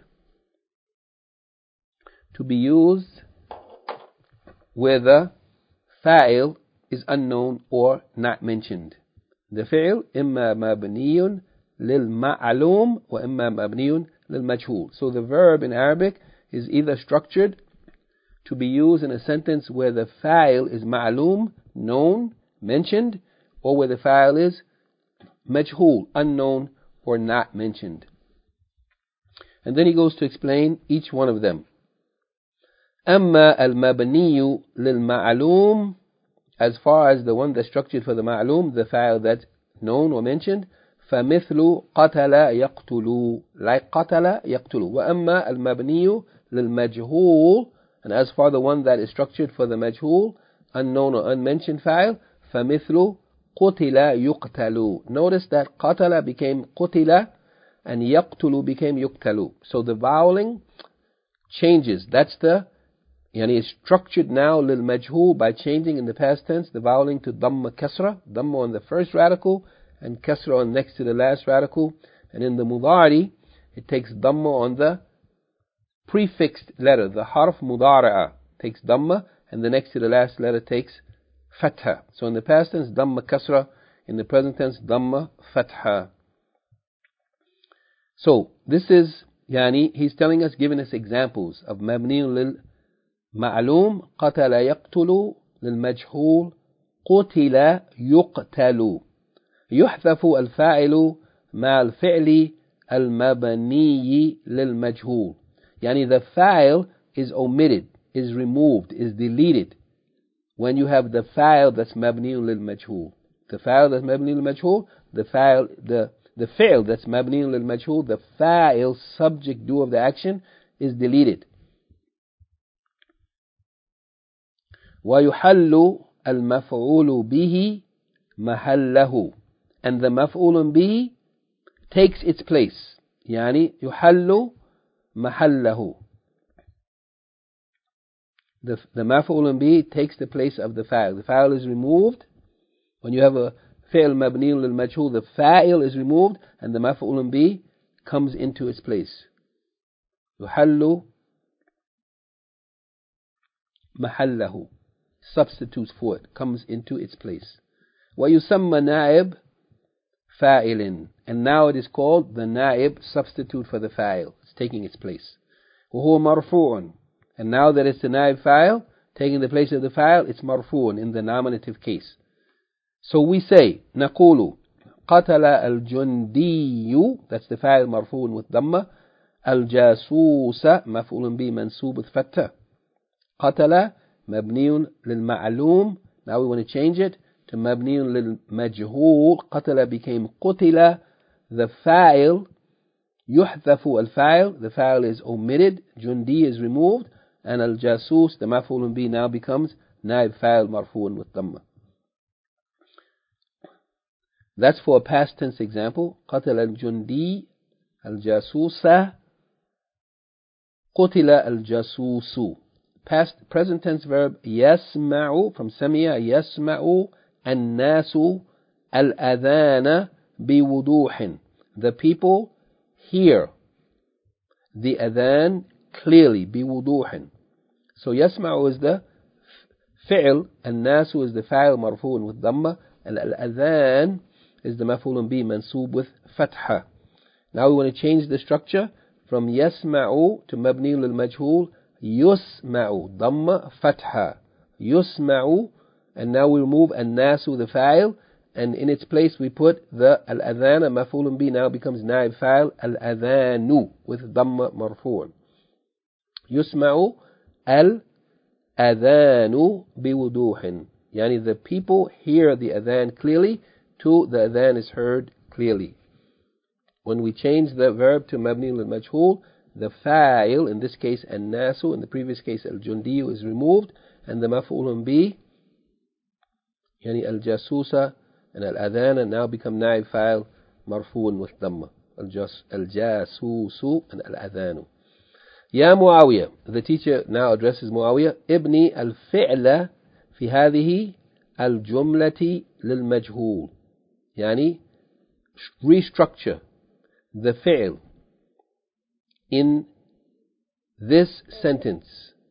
to be used where the fa'il is unknown or not mentioned. The fi'il imma mabniyun lil ma'lum wa imma mabniyun lil majhul. So the verb in Arabic is either structured to be used in a sentence where the fa'il is ma'lum, known, mentioned, or where the fa'il is majhul, unknown or not mentioned. And then he goes to explain each one of them. أما المبني للمعلوم, as far as the one that's structured for the ma'lum, the fa'il that's known or mentioned, فمثل قتل يقتل, like قتل يقتل. وأما المبني للمجهول, and as for the one that is structured for the majhul, unknown or unmentioned fa'il, فمثل قتل يقتل. Notice that قتل became قتل and يقتل became يقتل. So the voweling changes. That's the Yani it's structured now lil majhul by changing in the past tense the voweling to dhamma kasra, dhamma on the first radical and kasra on next to the last radical. And in the mudari, it takes dhamma on the prefixed letter. The harf mudara'a takes dhamma, and the next to the last letter takes fatha. So in the past tense, dhamma kasra. In the present tense, dhamma fatha. So this is yani he's telling us, giving us examples of mabniun lil معلوم قتل يقتل للمجهول قتل يقتل يحذف الفاعل مع الفعل المبني للمجهول. يعني the fa'il is omitted, is removed, is deleted when you have the fa'il that's مبني للمجهول. The fa'il that's مبني للمجهول, the fa'il, the the fi'l that's مبني للمجهول, the fa'il subject do of the action is deleted. ويحل المفعول به محله, and the مفعول به takes its place. يعني يحل محله. The, the مفعول به takes the place of the fa'il. The fa'il is removed. When you have a فعل مبني للمجهول, the fa'il is removed and the مفعول به comes into its place. يحل محله, substitutes for it, comes into its place. ويسمى نائب فاعل, and now it is called the naib, substitute for the fa'il. It's taking its place. وهو مرفوع, and now that it's the naib fa'il taking the place of the fa'il, it's مرفوع in the nominative case. So we say نقول قتل الجندي, that's the fa'il مرفوع with ضمة, الجاسوس مفعول به منصوب with فتح, قتل مبني للمعلوم. Now we want to change it to مبني للمجهول. قتل became قتل. The fa'il يحذف الفاعل, the fa'il is omitted, جندي is removed, and الجاسوس, the مفعول به, now becomes نائب فاعل مرفوع with ضمة. That's for a past tense example. قتل الجندي الجاسوس قتل الجاسوس. Past present tense verb يسمع, from سمع, يسمع الناس الأذان بوضوح. The people hear the adhan clearly, بوضوح. So يسمع is the fi'l, الناس is the fa'il مرفوع with ضمة, and الأذان is the مفعول به منصوب with فتحة. Now we want to change the structure from يسمع to مبني للمجهول. يسمع ضمة فتحة, يسمع, and now we remove الناس, the fa'il, and in its place we put the الأذان مفعول به, now becomes نائب fa'il الأذان with ضم مرفوع. يسمع الأذان بوضوح, يعني the people hear the adhan clearly, to the adhan is heard clearly. When we change the verb to mabni lil-majhul, the fa'il, in this case an-nasu, in the previous case al-jundiyu, is removed, and the maf'ulun bi, yani al-jasusa and al-adhana, now become na'ib fa'il marfu'un with dhamma. Al-jasusu and al-adhanu. Ya Muawiyah, the teacher now addresses Muawiyah. Ibni al-fi'la fi hadhihi al-jumlati lil-majhul, yani restructure the fi'l in this sentence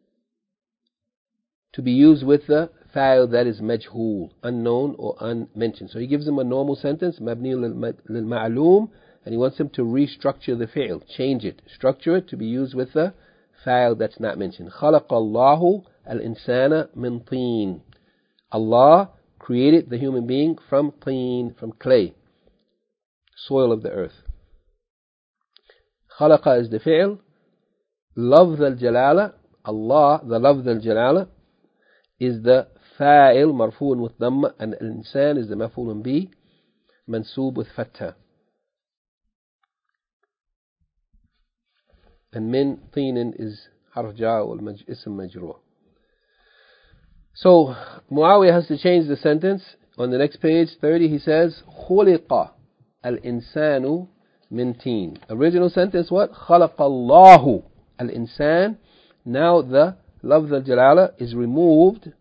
to be used with the fa'il that is majhul, unknown or unmentioned. So he gives him a normal sentence, mabni lil ma'loom, and he wants him to restructure the fi'l, change it, structure it to be used with the fa'il that's not mentioned. خَلَقَ اللَّهُ الْإِنسَانَ مِنْ طِينٍ. Allah created the human being from teen, from clay, soil of the earth. خلق is the fi'l. لفظ الجلالة, Allah, the لفظ الجلالة, is the fa'il مرفوع with dhamma, and الإنسان is the مفعول به منصوب with fatha. And min طين is حرف جاء والاسم مجرور. So Muawiyah has to change the sentence. On the next page, thirty, he says خلق الإنسان من طين. Original sentence what? خلق الله الإنسان. Now the lafz al-jalala is removed.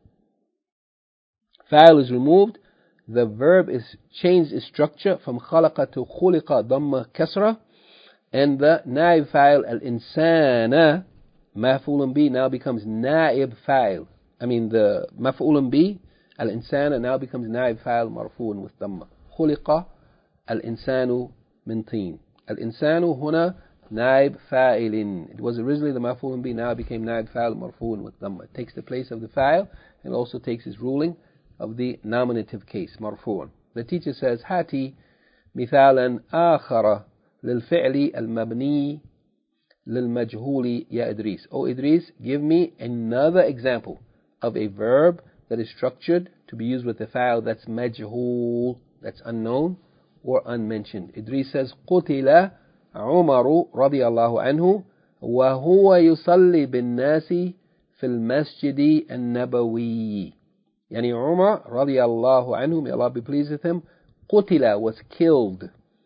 Fa'il is removed. The verb is changed its structure from خلق to خلق ضمة كسرة. And the naib fa'il al-insana maf'ulun bi now becomes naib fa'il. I mean the maf'ulun bi al-insana now becomes naib fa'il marfu'un with dhamma. خلق الإنسان من طين. الإنسان هنا نائب فاعل. It was originally the maf'ul bi, now it became نائب فاعل مرفوع with dhamma. It takes the place of the fa'il and also takes its ruling of the nominative case, مرفوع. The teacher says هاتي مثالا آخر للفعل المبني للمجهول يا إدريس. Oh Idris, give me another example of a verb that is structured to be used with the fa'il that's majhul, that's unknown or unmentioned. Idris says قتل عمر رضي الله عنه وهو يصلي بالناس في المسجد النبوي. يعني Umar رضي الله عنه, may Allah be pleased with him, قتل was killed.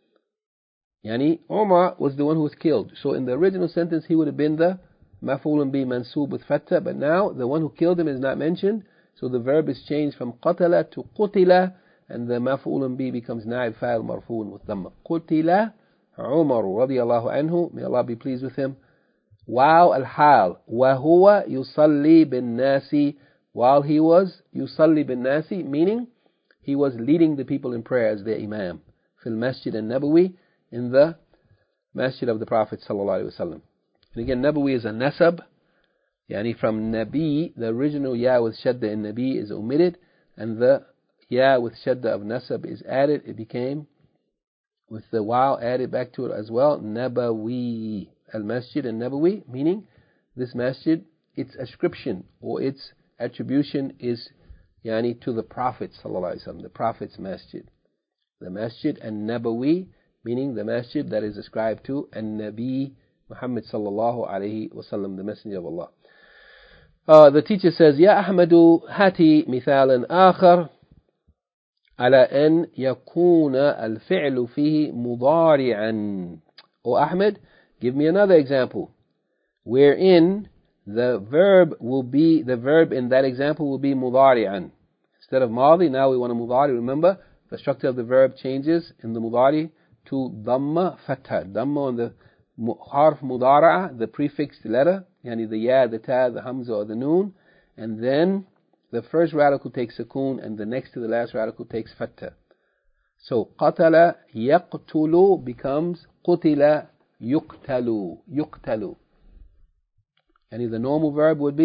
Yani Umar was the one who was killed. So in the original sentence he would have been the maf'ulun bi mansub with fatha, but now the one who killed him is not mentioned, so the verb is changed from qatala to qutila, and the maf'ulun bi becomes na'ib fa'il marfu'un with dhamma. Qutila Umar radiyallahu anhu, may Allah be pleased with him. Wow al-hal, wa huwa yusalli bin nasi, while he was yusalli bin nasi, meaning he was leading the people in prayer as their imam. Fil masjid an-nabawi, in the masjid of the Prophet sallallahu alaihi wasallam. And again, nabawi is a nasab, yani from nabi, the original ya with shadda in nabi is omitted, and the ya with shadda of nasab is added. It became, with the waw added back to it as well, nabawi. Al-masjid and nabawi, meaning this masjid, its ascription or its attribution is yani to the Prophet sallallahu alaihi wasallam, the Prophet's masjid. The masjid and nabawi, meaning the masjid that is ascribed to an-nabi Muhammad sallallahu alaihi wasallam, the messenger of Allah. Uh, the teacher says, Ya Ahmadu, hati mithalan akhar ala an yakuna al-fi'lu fihi mudari'an. O Ahmed, give me another example wherein the verb will be, the verb in that example will be mudari'an. Instead of madi, now we want a mudari. Remember, the structure of the verb changes in the mudari to dhamma fatha. Dhamma on the harf mudara'a, the prefixed letter, yani the ya, the ta, the hamza or the noon, and then the first radical takes sukoon and the next to the last radical takes fatha. So qatala yaqtulu becomes qutila yuqtalu, yuqtalu. Yani the normal verb would be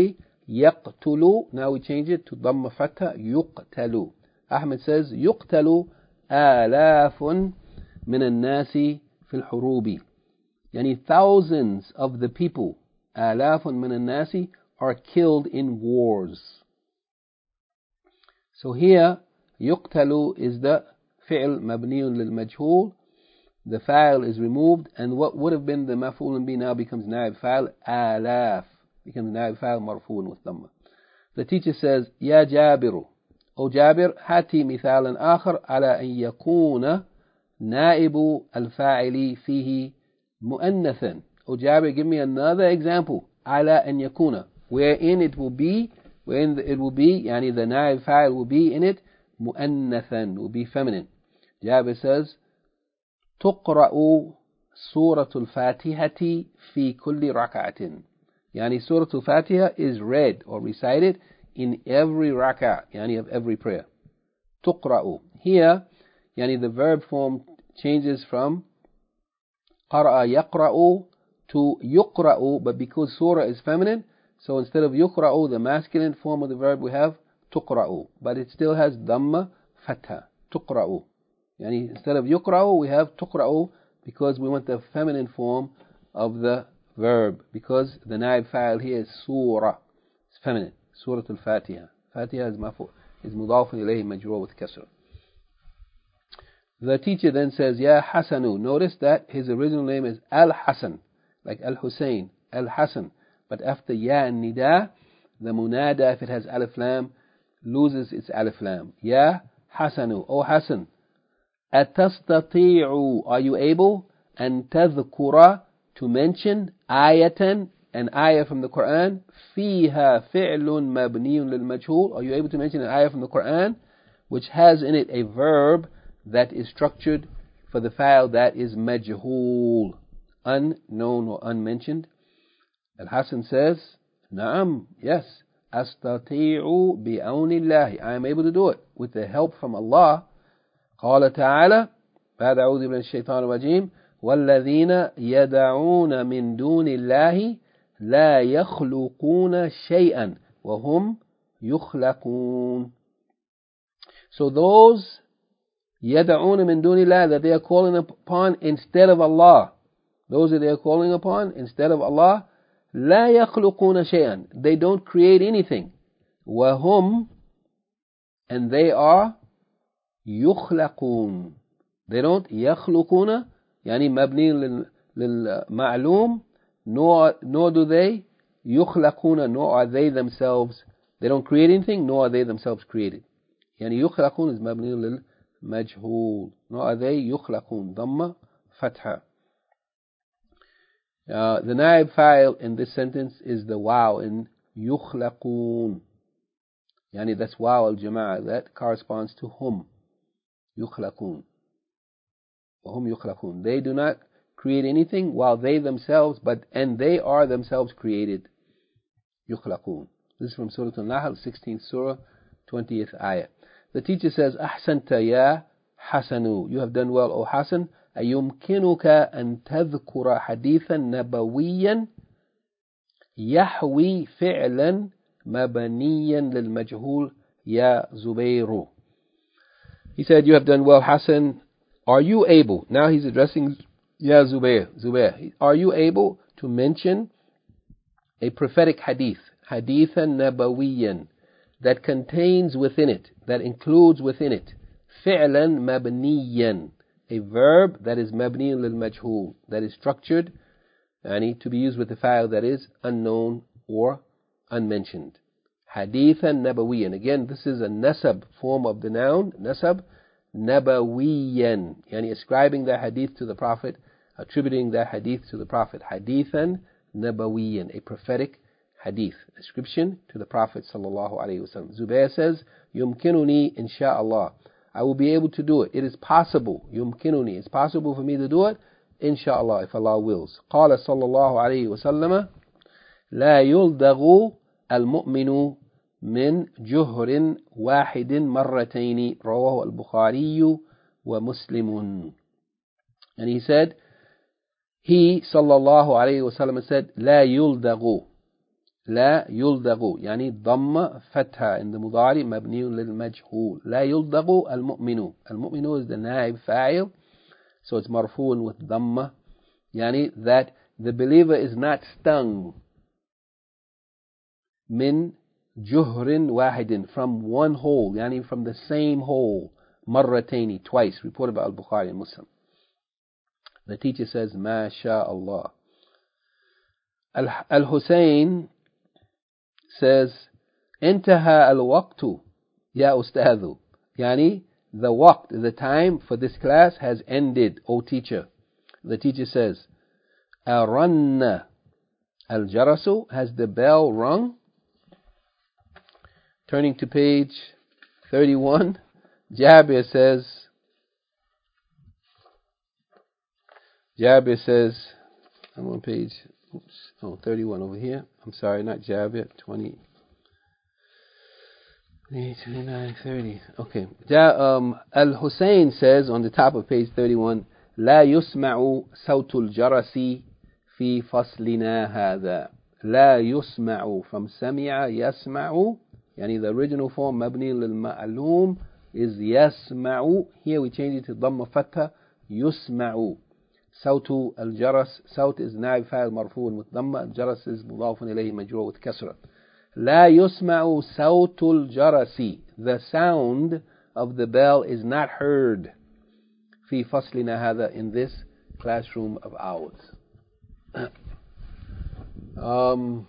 يقتل. Now we change it to ضم فتح يقتل. Ahmed says يقتل آلاف من الناس في الحروب. يعني thousands of the people, آلاف من الناس, are killed in wars. So here يقتل is the فعل مبني للمجهول. The fa'il is removed, and what would have been the maf'ul bi now becomes naib fa'il. آلاف becomes naib fa'il مرفوع with dhamma. The teacher says يا جابر, O Jabir, هاتي مثالا آخر على أن يكون نائب الفاعل فيه مؤنثا. O Jabir, give me another example. على أن يكون, wherein it will be, wherein it will be, يعني the naib fa'il will be in it مؤنثا, will be feminine. Jabir says تقرأ سورة الفاتحة في كل ركعة. يعني سورة الفاتحة is read or recited in every rak'ah, يعني of every prayer. تقرأ. Here, يعني the verb form changes from قرأ يقرأ to يقرأ, but because surah is feminine, so instead of يقرأ, the masculine form of the verb, we have تقرأ, but it still has dhamma fatha. تقرأ. Yani instead of يقرأ, we have تقرأ, because we want the feminine form of the verb, because the naib fa'il here is surah, it's feminine. Surah al-Fatiha. Fatiha is mafu, is mudaf ilayhi majrur with kasra. The teacher then says Ya Hasanu. Notice that his original name is Al-Hasan, like Al-Hussein, Al-Hasan, but after Ya and Nida, the munada, if it has alif lam, loses its alif lam. Ya Hasanu, O Hasan. أتستطيع, are you able, أن تذكر, to mention, آية, an ayah from the Quran, فيها فعل مبني للمجهول, are you able to mention an ayah from the Quran which has in it a verb that is structured for the fa'il that is majhul, unknown or unmentioned? Al-Hasan says, نعم, yes, أستطيع بعون الله, I am able to do it with the help from Allah. قال تعالى بعد أعوذ بالله من الشيطان الرجيم والذين يدعون من دون الله لا يخلقون شيئا وهم يخلقون. So those يدعون من دون الله, that they are calling upon instead of Allah, those that they are calling upon instead of Allah, لا يخلقون شيئا, they don't create anything. وهم, and they are يخلقون, they don't. يخلقون يعني مبني للمعلوم, nor nor do they يخلقون, nor are they themselves, they don't create anything, nor are they themselves created. يعني يخلقون is مبني للمجهول, nor are they يخلقون, ضمة فتحة. Uh, the naib fa'il in this sentence is the waw in يخلقون, يعني that's waw al-jama'ah, that corresponds to hum. يخلقون وهم يخلقون, they do not create anything while they themselves, but and they are themselves created. يخلقون. This is from Surah Al-Nahl, sixteenth Surah, twentieth Ayah. The teacher says أحسنت يا حسن, you have done well, O Hasan. أيمكنك أن تذكر حديثا نبويا يحوي فعلا مبنيا للمجهول يا زبير. He said, you have done well, Hassan. Are you able, now he's addressing Ya Zubair, Zubair, are you able to mention a prophetic hadith, hadithan nabawiyan, that contains within it, that includes within it, fi'lan mabniyan, a verb that is mabniyan lil majhul, that is structured, yani, to be used with the fa'il that is unknown or unmentioned. Hadithan nabawiyan. Again, this is a nasab form of the noun, nasab, nabawiyan, yani ascribing the hadith to the Prophet, attributing the hadith to the Prophet. Hadithan nabawiyan, a prophetic hadith, ascription to the Prophet sallallahu alaihi wasallam. Zubair says, yumkinuni insha'Allah, I will be able to do it. It is possible. Yumkinuni, it's possible for me to do it, insha'Allah, if Allah wills. قال صلى الله عليه وسلم لا يلدغ المؤمن من جهر واحد مرتين رواه البخاري ومسلم. And he said, he sallallahu alayhi wa sallam said, لا يلدغ, لا يلدغ يعني ضم فتحة عند مضارع مبني للمجهول. لا يلدغ المؤمن. المؤمن is the نائب فاعل, so it's مرفوع with ضمة, يعني that the believer is not stung من جهر واحد, from one hole, يعني from the same hole, مرتين, twice, reported by Al-Bukhari and Muslim. The teacher says ما شاء الله. Al-Hussein says انتهى الوقت يا أستاذ, يعني the waqt, the time for this class has ended, O teacher. The teacher says أرن الجرس, has the bell rung? Turning to page thirty-one, Jabir says, Jabir says, I'm on page, oops, oh, thirty-one over here. I'm sorry, not Jabir, twenty, twenty-nine, thirty. Okay. Ja, um, Al-Hussein says on the top of page thirty-one, لا يسمع صوت الجرس في فصلنا هذا. لا يسمع, from سمع يسمع, يعني the original form مبني للمعلوم is يسمع. Here we change it to ضم فتحة يسمع. صوت الجرس, صوت is نائب فاعل مرفوع بالضمة, الجرس is مضاف إليه مجرور with كسرة. لا يسمع صوت الجرس, the sound of the bell is not heard في فصلنا هذا, in this classroom of ours. um,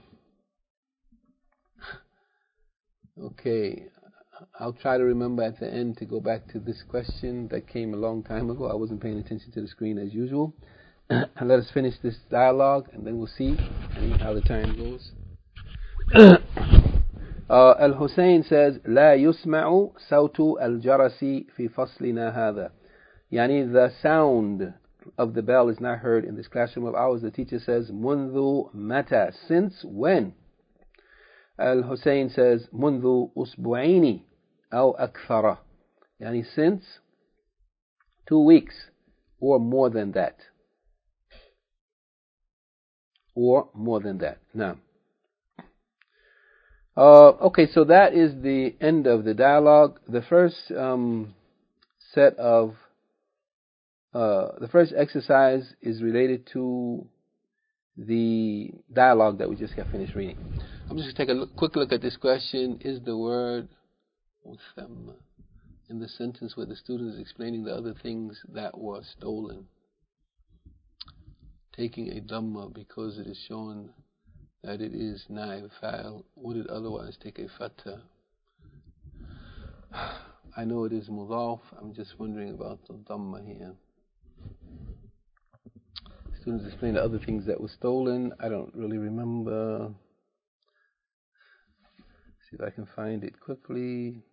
okay, I'll try to remember at the end to go back to this question that came a long time ago. I wasn't paying attention to the screen as usual. And let us finish this dialogue and then we'll see how the time goes. uh, Al-Hussein says لا يسمع صوت الجرس في فصلنا هذا, يعني the sound of the bell is not heard in this classroom of ours. The teacher says منذ متى, since when? Al-Hussein says منذ أسبوعين أو أكثر, يعني since two weeks or more than that, or more than that. Now, uh, okay, so that is the end of the dialogue. The first um, set of uh, the first exercise is related to the dialogue that we just got finished reading. I'm just going to take a look, quick look at this question. Is the word in the sentence where the student is explaining the other things that were stolen, taking a dhamma because it is shown that it is naib fa'il, would it otherwise take a fatha? I know it is mudaf, I'm just wondering about the dhamma here. Students explain the other things that were stolen. I don't really remember. See if I can find it quickly.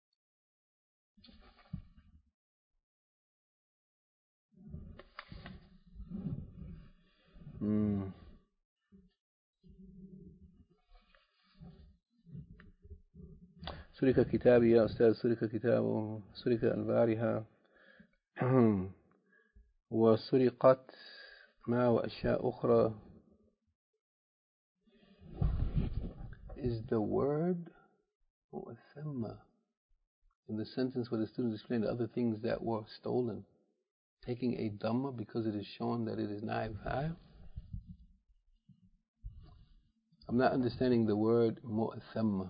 Hmm. سرق كتابي يا أستاذ, سرق كتابه, سرق البارحة, وسرقت ما وأشياء أخرى. Is the word mu'athamma in the sentence where the students explain the other things that were stolen, taking a dhamma because it is shown that it is naib fa'il? I'm not understanding the word mu'athamma.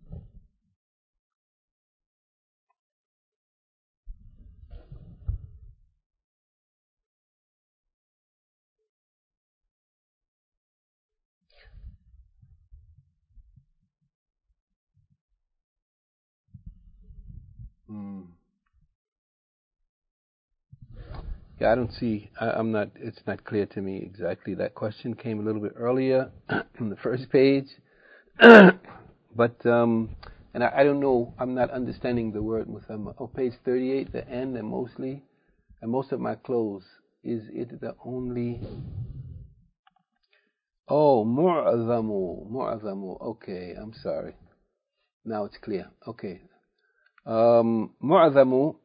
Hmm. Yeah, I don't see. I, I'm not. It's not clear to me exactly. That question came a little bit earlier on the first page, but um, and I, I don't know. I'm not understanding the word musamma. Oh, page thirty-eight, the end, and mostly, and most of my clothes. Is it the only? Oh, mu'azamu, mu'azamu. Okay, I'm sorry. Now it's clear. Okay. Um, mu'azamu.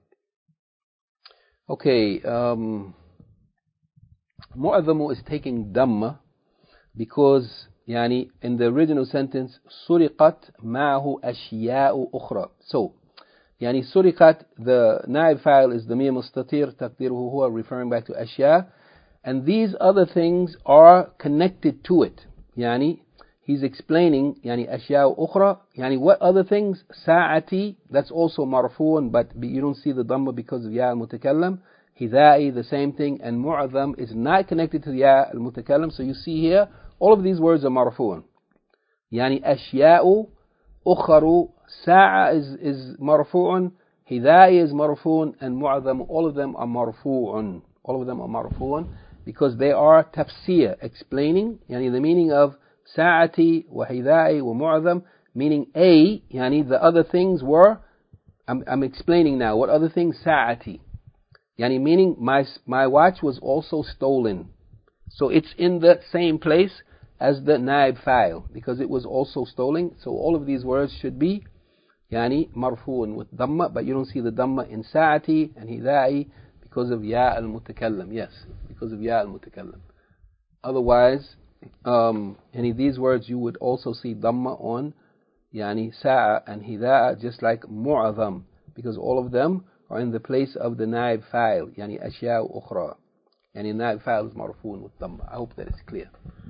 Okay. Um, mu'azamu is taking dhamma because يعني in the original sentence سرقت معه أشياء أخرى. So يعني سرقت, the نائب file is ضمير مستتر تقديره هو, referring back to أشياء, and these other things are connected to it. يعني he's explaining يعني أشياء أخرى, يعني what other things? ساعتي, that's also مرفوع, but you don't see the dhamma because of يا المتكلم. حذائي, the same thing, and معظم is not connected to the يا المتكلم. So you see here all of these words are مرفوع. يعني أشياء أخر, ساعة is, is مرفوع, حذائي is مرفوع, and معظم, all of them are مرفوع. All of them are مرفوع because they are tafsir, explaining يعني the meaning of ساعتي وحذائي ومعظم, meaning A, يعني the other things were, I'm, I'm explaining now, what other things? ساعتي, yani meaning my my watch was also stolen. So it's in the same place as the naib file because it was also stolen. So all of these words should be yani marfu'un with dhamma, but you don't see the dhamma in sa'ati and hidai because of ya al-mutakallam. Yes, because of ya al-mutakallam. Otherwise, um, any of these words you would also see dhamma on yani sa'a and hida'a, just like mu'adham, because all of them are in the place of the naib file, yani ashya ukhra. Yani naib file is marfu'un with dhamma. I hope that is clear.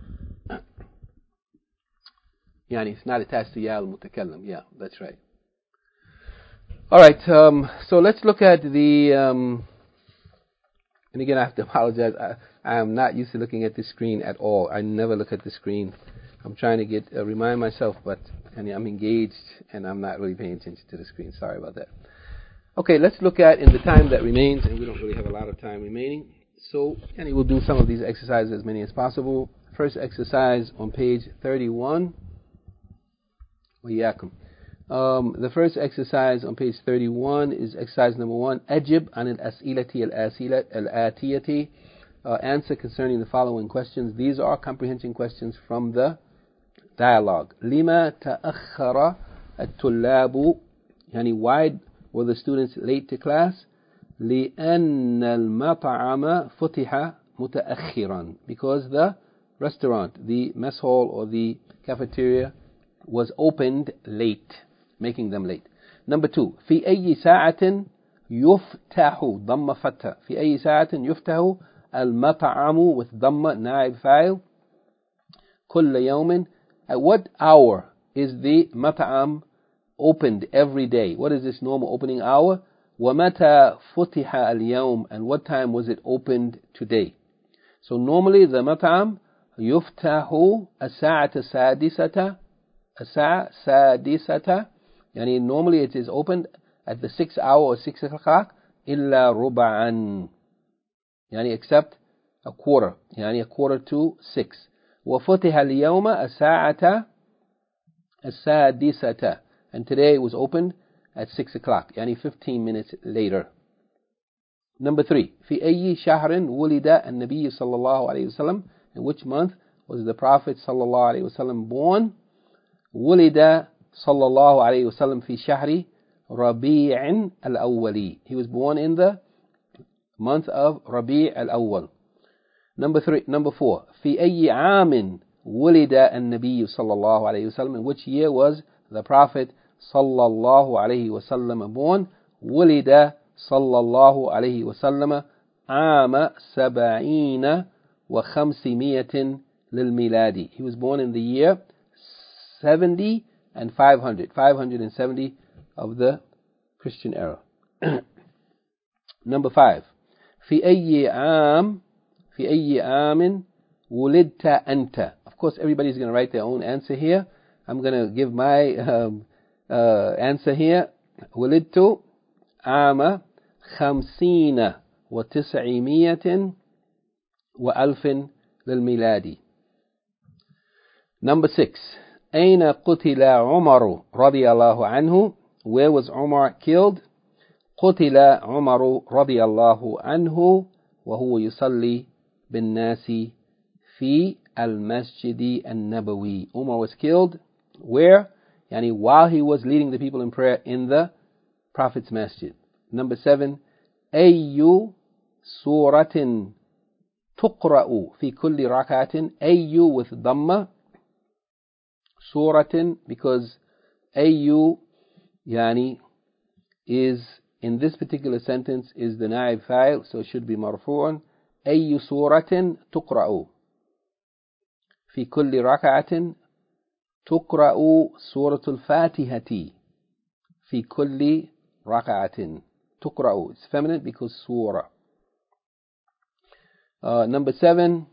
Yani it's not attached to ya al-mutakallam. Yeah, that's right. Alright, um, so let's look at the, um, and again I have to apologize, I, I am not used to looking at the screen at all. I never look at the screen. I'm trying to get, uh, remind myself, but and I'm engaged and I'm not really paying attention to the screen. Sorry about that. Okay, let's look at in the time that remains, and we don't really have a lot of time remaining. So, and we'll do some of these exercises, as many as possible. First exercise on page thirty-one. وإياكم. Um, the first exercise on page thirty-one is exercise number one. أجب عن الأسئلة الآتية. Uh, answer concerning the following questions. These are comprehension questions from the dialogue. لما تأخر الطلاب, يعني why were the students late to class? لأن المطعم فتح متأخرا, because the restaurant, the mess hall or the cafeteria was opened late, making them late. Number two, في أي ساعة يفتح ضم فتح في أي ساعة يفتح المطعم with ضم نائب فاعل كل يوم. At what hour is the مطعم opened every day? What is this normal opening hour? ومتى فتح اليوم, and what time was it opened today? So normally the مطعم يفتح الساعة السادسة الساعة السادسة, يعني normally it is opened at the sixth hour or six o'clock, إلا ربعا, يعني except a quarter, يعني a quarter to six. وفتح اليوم الساعة السادسة, and today it was opened at six o'clock, يعني fifteen minutes later. Number three, في أي شهر ولد النبي صلى الله عليه وسلم, in which month was the Prophet صلى الله عليه وسلم born? ولد صلى الله عليه وسلم في شهر ربيع الأول. He was born in the month of ربيع الأول. Number three, number four, في أي عام ولد النبي صلى الله عليه وسلم, in which year was the Prophet صلى الله عليه وسلم born? ولد صلى الله عليه وسلم عام سبعين وخمسمائة للميلاد. He was born in the year seventy and five hundred, five hundred seventy of the Christian era. Number five, في أي عام في أي عام ولدت أنت. Of course, everybody's going to write their own answer here. I'm going to give my um, uh, answer here. ولدت عام خمسين وتسعمائة وألف للميلاد. Number six, أين قتل عمر رضي الله عنه? Where was Umar killed? قتل عمر رضي الله عنه وهو يصلي بالناس في المسجد النبوي. Umar was killed where? Yani while he was leading the people in prayer in the Prophet's masjid. Number seven, أي سورة تقرأ في كل ركعة. أي with dhamma, suratin, because ayu yani is in this particular sentence is the naib fa'il, so it should be marfu'un. Ayu suratin tuqra'u. في كل ركعة تقرأ سورة الفاتحة. في كل ركعة تقرأ. It's feminine because surah. Uh, number seven.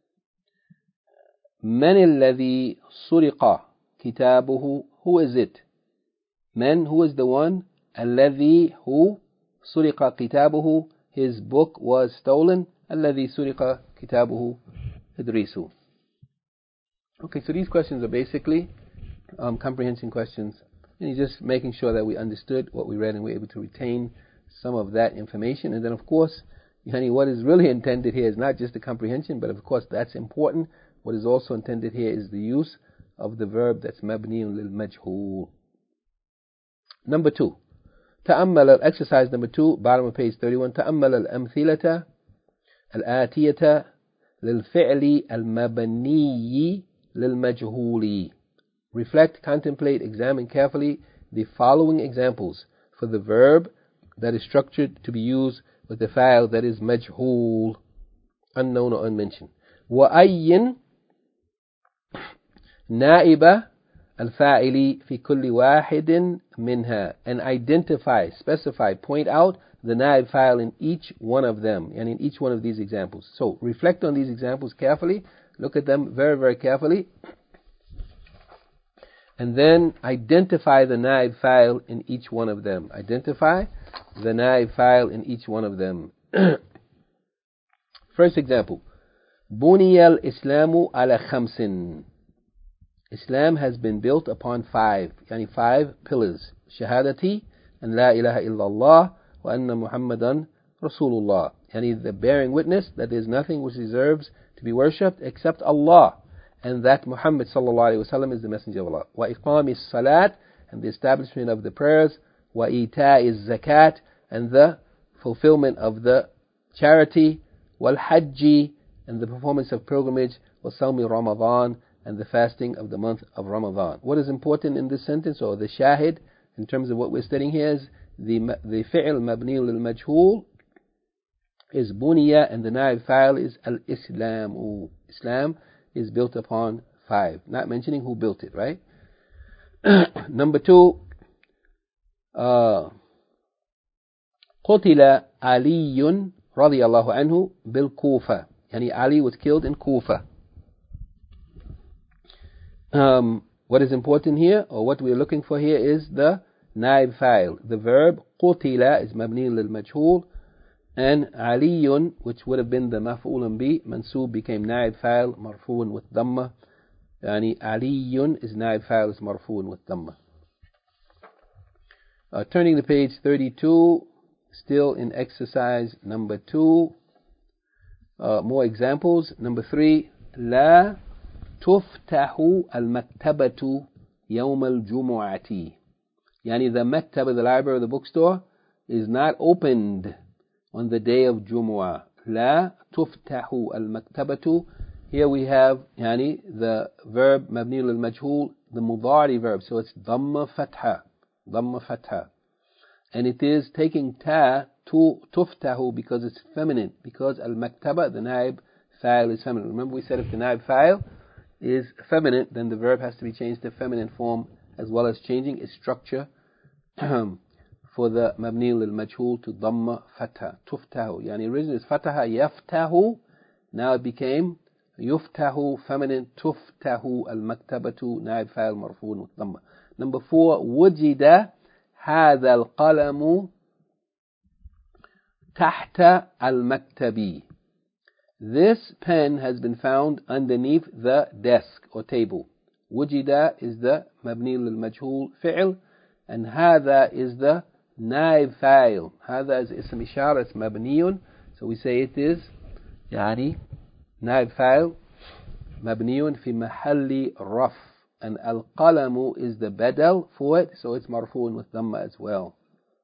من الذي سرق كتابه? Who is it? من, who is the one? الذي, who سرق كتابه, his book was stolen. الذي سرق كتابه إدريس. Okay, so these questions are basically um, comprehension questions, and he's just making sure that we understood what we read and we're able to retain some of that information. And then, of course, yani, what is really intended here is not just the comprehension, but of course that's important. What is also intended here is the use of the verb that's mabniun lil majhul. Number two, تأمل, exercise number two, bottom of page thirty-one. تأمل الأمثلة الآتية للفعل المبني للمجهول. Reflect, contemplate, examine carefully the following examples for the verb that is structured to be used with the fa'il that is majhul, unknown or unmentioned. وأين نائب الفاعل في كل واحد منها, and identify, specify, point out the naib fa'il in each one of them, and in each one of these examples. So reflect on these examples carefully, look at them very, very carefully, and then identify the naib fa'il in each one of them. Identify the naib fa'il in each one of them. First example, بني الإسلام على خمس. Islam has been built upon five, yani five pillars. Shahadati, and La ilaha illallah, wa anna Muhammadan Rasulullah. Yani the bearing witness that there is nothing which deserves to be worshipped except Allah, and that Muhammad sallallahu alaihi wasallam is the messenger of Allah. Wa iqami salat, and the establishment of the prayers. Wa ita'i zakat, and the fulfillment of the charity. Wal hajji, and the performance of pilgrimage. Wa sawmi Ramadan, and the fasting of the month of Ramadan. What is important in this sentence, or the shahid, in terms of what we're studying here, is the the fi'l mabni lil majhul is buniya, and the naib fa'il is al-islamu. Islam is built upon five, not mentioning who built it, right? Number two, uh, قتل علي رضي الله عنه بالكوفة. Yani Ali was killed in Kufa. Um, what is important here, or what we are looking for here, is the naib fa'il. The verb qutila is mabni lil majhul, and aliyun, which would have been the maf'ulun bi, mansub, became naib fa'il marfu'un with dhamma. Yani aliyun is naib fa'il is marfu'un with dhamma. Uh, turning to page thirty-two, still in exercise number two. Uh, more examples. Number three, la تفتح المكتبة يوم الجمعة. Yani the maktaba, the library or the bookstore, is not opened on the day of Jumu'ah. لا تفتح المكتبة. Here we have yani the verb مبني للمجهول, the mudari verb, so it's dhamma fatha, dhamma fatha, and it is taking ta to tuftahu because it's feminine, because al-maktaba, the naib fa'il, is feminine. Remember we said if the naib fa'il is feminine, then the verb has to be changed to feminine form, as well as changing its structure for the mabni lil majhul to dhamma fatha, tuftahu. Yani originally it's fataha yaftahu, now it became yuftahu, feminine, tuftahu, al-maktabatu, naib fa'il marfu'un with dhamma. Number four, wujida hadha al-qalamu tahta al-maktabi. This pen has been found underneath the desk or table. Wujida is the mabni lil majhul fi'l, and hadha is the naib fa'il. Hadha is ism ishara, it's mabniyun, so we say it is yani naib fa'il mabniyun fi mahalli raf, and al-qalamu is the badal for it, so it's marfu'un with dhamma as well.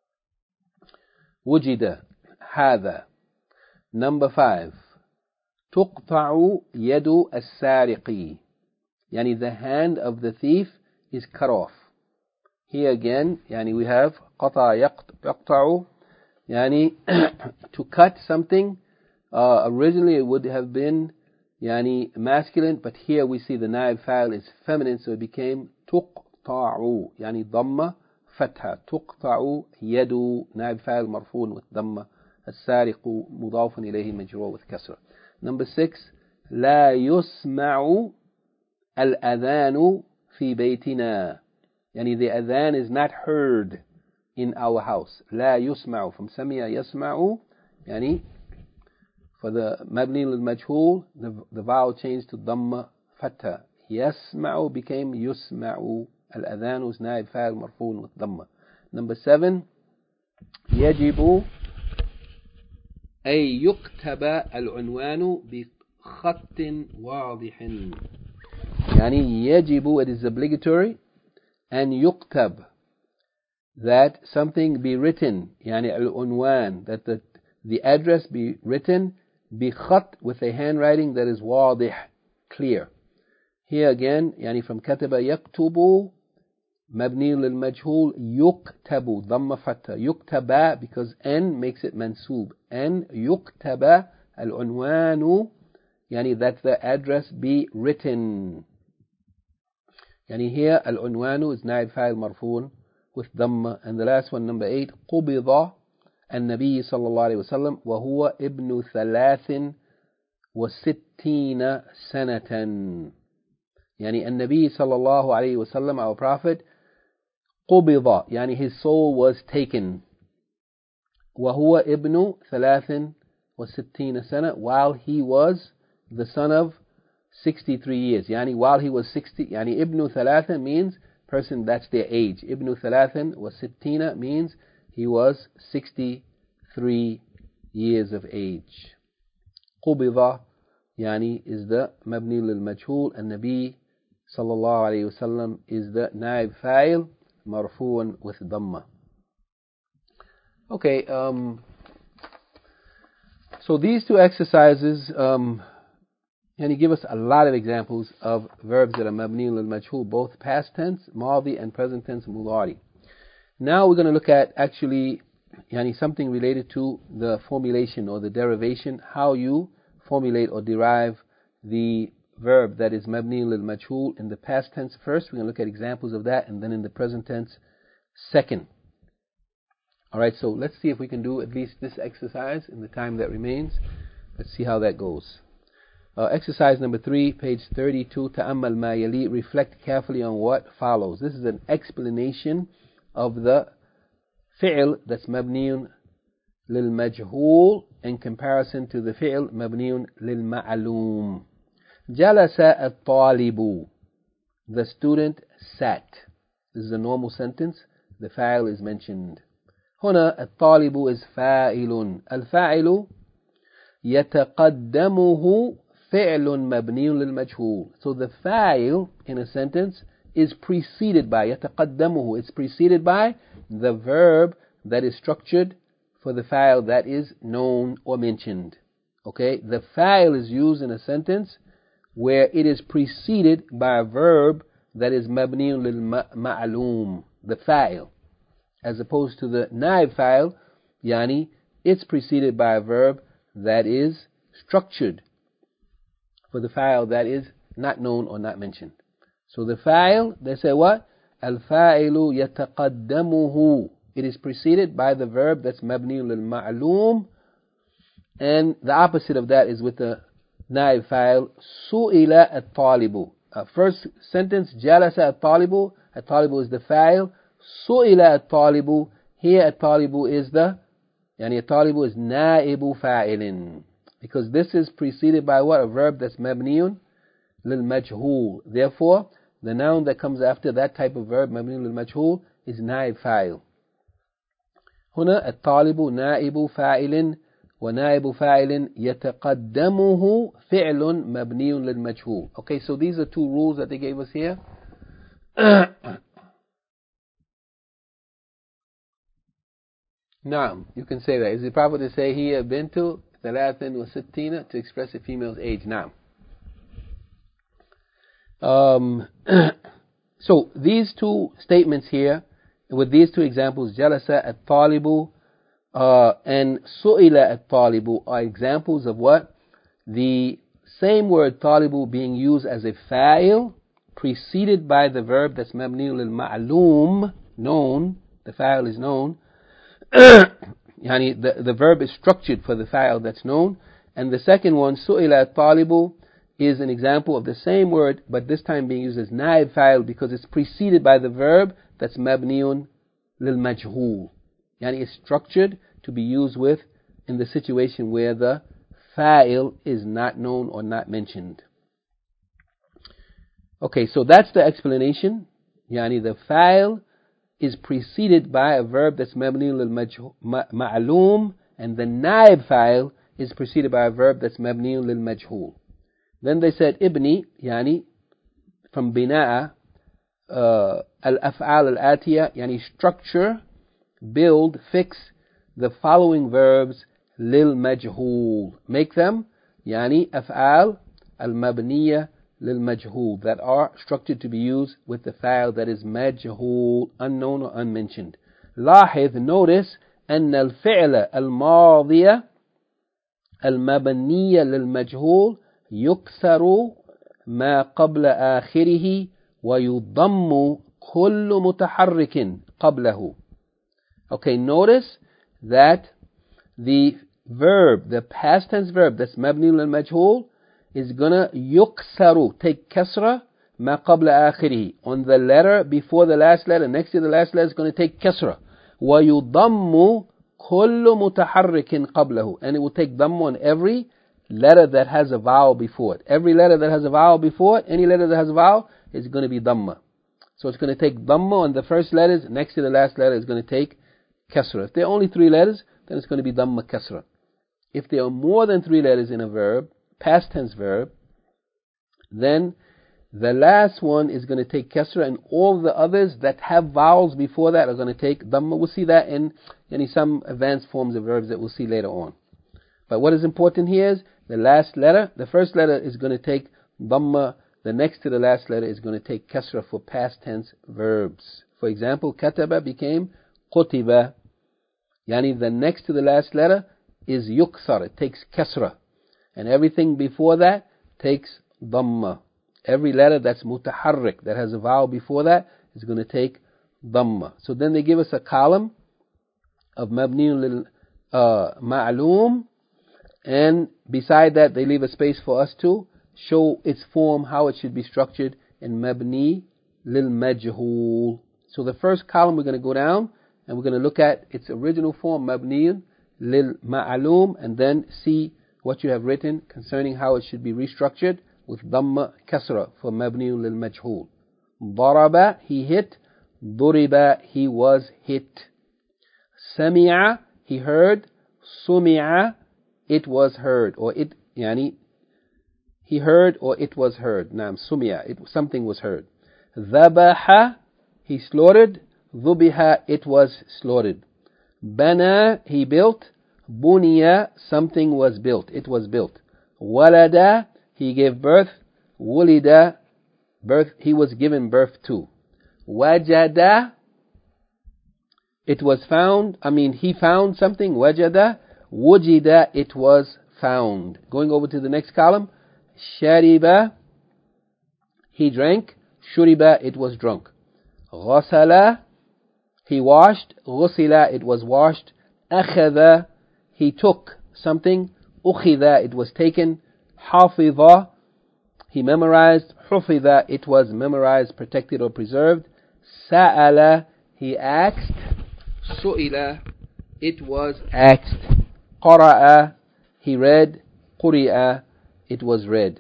Wujida hadha. Number five, تقطع يد السارق. Yani the hand of the thief is cut off. Here again, yani we have قطع يقطع, yani to cut something. Uh, originally it would have been yani masculine, but here we see the naib fa'il is feminine, so it became تقطع, yani ضمة فتحة. تقطع يد نائب فاعل مرفوع with ضمة. السارق مضاف إليه مجرور with كسرة. Number six, لا يسمع الأذان في بيتنا. يعني the adhan is not heard in our house. لا يسمع from سمع يسمع, يعني for the مبني للمجهول, the, the vowel changed to ضمة فتحة. يسمع became يسمع. الأذان was نائب فاعل مرفوع with ضمة. Number seven, يجب أن يكتب العنوان بخط واضح. يعني يجب, it is obligatory, أن يكتب, that something be written, يعني العنوان, that the, the address be written بخط, with a handwriting that is واضح, clear. Here again, يعني from كتب يكتب, مبني للمجهول, يكتب ضم فتح. يكتب because N makes it منسوب. N يكتب العنوان, يعني that the address be written. يعني here العنوان is نائب فاعل مرفوع with ضمة. And the last one, number eight, قبض النبي صلى الله عليه وسلم وهو ابن ثلاث وستين سنة. يعني النبي صلى الله عليه وسلم, our prophet, قبض, يعني his soul was taken. وهو ابن ثلاث وستين سنة, while he was the son of sixty-three years. يعني while he was sixty, يعني ابن ثلاث means person, that's their age. ابن ثلاث وستين means he was sixty-three years of age. قبض يعني is the مبني للمجهول. النبي صلى الله عليه وسلم is the نائب فاعل مرفوع with ضمة. Okay, um, so these two exercises um, and he give us a lot of examples of verbs that are mabni lil-majhul, both past tense, madi, and present tense, mudari. Now we're going to look at actually yani, something related to the formulation or the derivation, how you formulate or derive the verb that is mabni lil-majhul in the past tense first. We're going to look at examples of that, and then in the present tense second. Alright, so let's see if we can do at least this exercise in the time that remains. Let's see how that goes. Uh, exercise number three, page thirty-two, تأمل ما يلي, reflect carefully on what follows. This is an explanation of the fi'l that's mabniyun lil-majhul in comparison to the fi'l mabniyun lil-ma'lum. جلس الطالب, the student sat. This is a normal sentence. The fa'il is mentioned. هنا الطالب is فاعل. الفاعل يتقدمه فعل مبني للمجهول. So the fa'il in a sentence is preceded by, يتقدمه, it's preceded by the verb that is structured for the fa'il that is known or mentioned. Okay, the fa'il is used in a sentence where it is preceded by a verb that is mabni lil-ma'lum, the fa'il, as opposed to the naib fa'il, yani it's preceded by a verb that is structured for the fa'il that is not known or not mentioned. So the fa'il, they say what? Al-fa'ilu yataqaddamuhu. It is preceded by the verb that's mabni lil-ma'lum, and the opposite of that is with the naib fa'il, su'ila at-talibu. Uh, first sentence, jalasa at-talibu. At-talibu is the fa'il. Su'ila at-talibu. Here at-talibu is the, yani at-talibu is na'ibu fa'ilin. Because this is preceded by what? A verb that's mabniyun lil-majhul. Therefore, the noun that comes after that type of verb, mabniyun lil-majhul, is na'ib fa'il. هنا الطالب نائب فاعل ونائب فاعل يتقدمه فعل مبني للمجهول. Okay, so these are two rules that they gave us here. Now, you can say that. Is it proper to say here bintu ثلاث وستين to express a female's age? Now, Um, so these two statements here, with these two examples, jalasa at-talibu uh, and su'ila at-talibu, are examples of what? The same word talibu being used as a fa'il, preceded by the verb that's mabni lil ma'lum, known, the fa'il is known. Yani the, the verb is structured for the fa'il that's known. And the second one, su'ila at-talibu, is an example of the same word, but this time being used as naib fa'il because it's preceded by the verb that's mabniun lil majhul. Yani it's structured to be used with in the situation where the fa'il is not known or not mentioned. Okay, so that's the explanation. Yani the fa'il is preceded by a verb that's mabniun lil ma'lum, and the naib fa'il is preceded by a verb that's mabniun lil majhul. Then they said ibni, yani from bina'a, uh, al-af'al al-atiya, yani structure, build, fix the following verbs lil majhul. Make them, yani af'al al-mabniya lil majhul, that are structured to be used with the fa'il that is majhul, unknown or unmentioned. لاحظ, notice, أن الفعل الماضي المبني للمجهول يكسر ما قبل آخره ويضم كل متحرك قبله. Okay, notice that the verb, the past tense verb that's mabni lil majhul, is gonna yuksaru, take kasra, ma qabla akhirihi, on the letter before the last letter, next to the last letter is gonna take kasra. Wa yudammu kullu mutaharrikin qablahu, and it will take dhamma on every letter that has a vowel before it. Every letter that has a vowel before it, any letter that has a vowel, is gonna be dhamma. So it's gonna take dhamma on the first letters, next to the last letter is gonna take kasra. If there are only three letters, then it's gonna be dhamma kasra. If there are more than three letters in a verb, past tense verb, then the last one is going to take kasra, and all the others that have vowels before that are going to take dhamma. We'll see that in, in some advanced forms of verbs that we'll see later on. But what is important here is the last letter, the first letter is going to take dhamma, the next to the last letter is going to take kasra for past tense verbs. For example, kataba became qutiba. Yani the next to the last letter is yuksar, it takes kasra. And everything before that takes dhamma. Every letter that's mutaharrik, that has a vowel before that, is going to take dhamma. So then they give us a column of mabniun lil uh, ma'lum, and beside that they leave a space for us to show its form, how it should be structured in mabni lil majhul. So the first column we're going to go down and we're going to look at its original form, mabniun lil ma'lum, and then see what you have written concerning how it should be restructured with dhamma kasra for mabniun lil majhul. Daraba, he hit. Duriba, he was hit. Sami'a, he heard. Sumi'a, it was heard, or it, yani, he heard or it was heard. Naam, sumi'a, it, something was heard. Dhabaha, he slaughtered. Dhubiha, it was slaughtered. Bana, he built. Buniya, something was built, it was built. Walada, he gave birth. Wulida, birth, he was given birth to. Wajada, it was found, I mean he found something. Wajada, wujida, it was found. Going over to the next column. Shariba, he drank. Shuriba, it was drunk. Ghasala, he washed. Ghusila, it was washed. Akhadha, he took something. Ukhidha, it was taken. Hafidha, he memorized. Hufidha, it was memorized, protected or preserved. Sa'ala, he asked. Su'ila, it was asked. Qara'a, he read. Quri'a, it was read.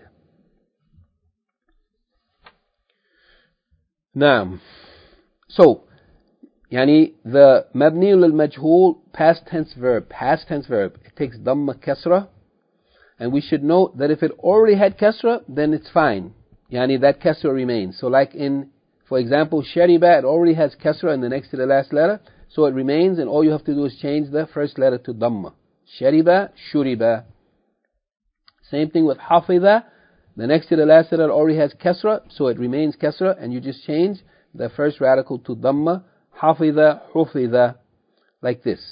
Naam. So, yani the mabni lil majhul, past tense verb, past tense verb, it takes dhamma kasra, and we should note that if it already had kasra, then it's fine. Yani that kasra remains. So like in, for example, shariba, it already has kasra in the next to the last letter, so it remains, and all you have to do is change the first letter to dhamma. Shariba, shuriba. Same thing with hafidha, The next to the last letter already has kasra, so it remains kasra, and you just change the first radical to dhamma. Hafidha, hufidha, like this.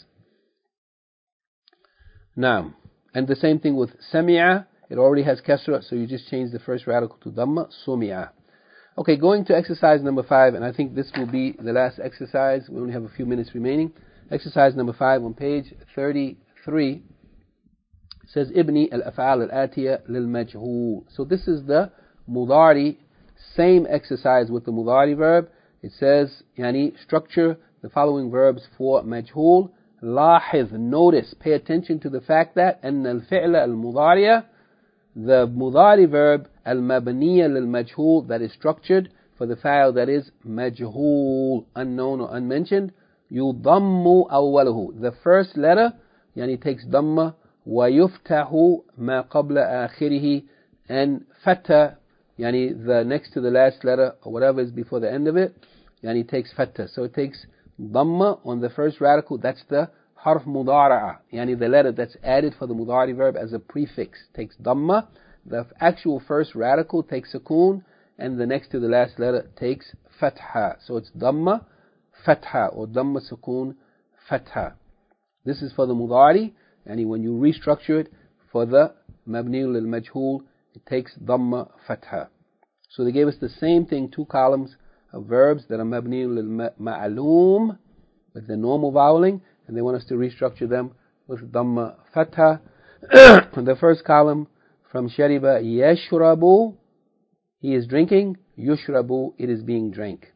Now, and the same thing with sami'a, it already has kasra, so you just change the first radical to dhamma, sumi'a. Okay, going to exercise number five, and I think this will be the last exercise. We only have a few minutes remaining. Exercise number five on page thirty-three says Ibni al-af'al al-atiya lil-majhul. So this is the mudari, same exercise with the mudari verb. It says, yani, structure the following verbs for majhul. Lahiz, notice, pay attention to the fact that أن الفعل المضارع, the mudari verb, al-mabniya lil-majhul, that is structured for the fa'il that is majhul, unknown or unmentioned. يضم أوله, the first letter, yani, takes dhamma. ويفتح ما قبل آخره, and fatha, yani, the next to the last letter or whatever is before the end of it, yani, takes fatha. So it takes dhamma on the first radical. That's the harf mudara'a, yani the letter that's added for the mudari verb as a prefix takes dhamma. The actual first radical takes sukoon, and the next to the last letter takes fatha. So it's dhamma fatha, or dhamma sukoon fatha. This is for the mudari. And when you restructure it for the mabni lil majhul, it takes dhamma fatha. So they gave us the same thing, two columns of verbs that are mabni lil ma'aloom with the normal voweling, and they want us to restructure them with dhamma fatha. The first column, from shariba yashrabu, he is drinking. Yushrabu, it is being drank.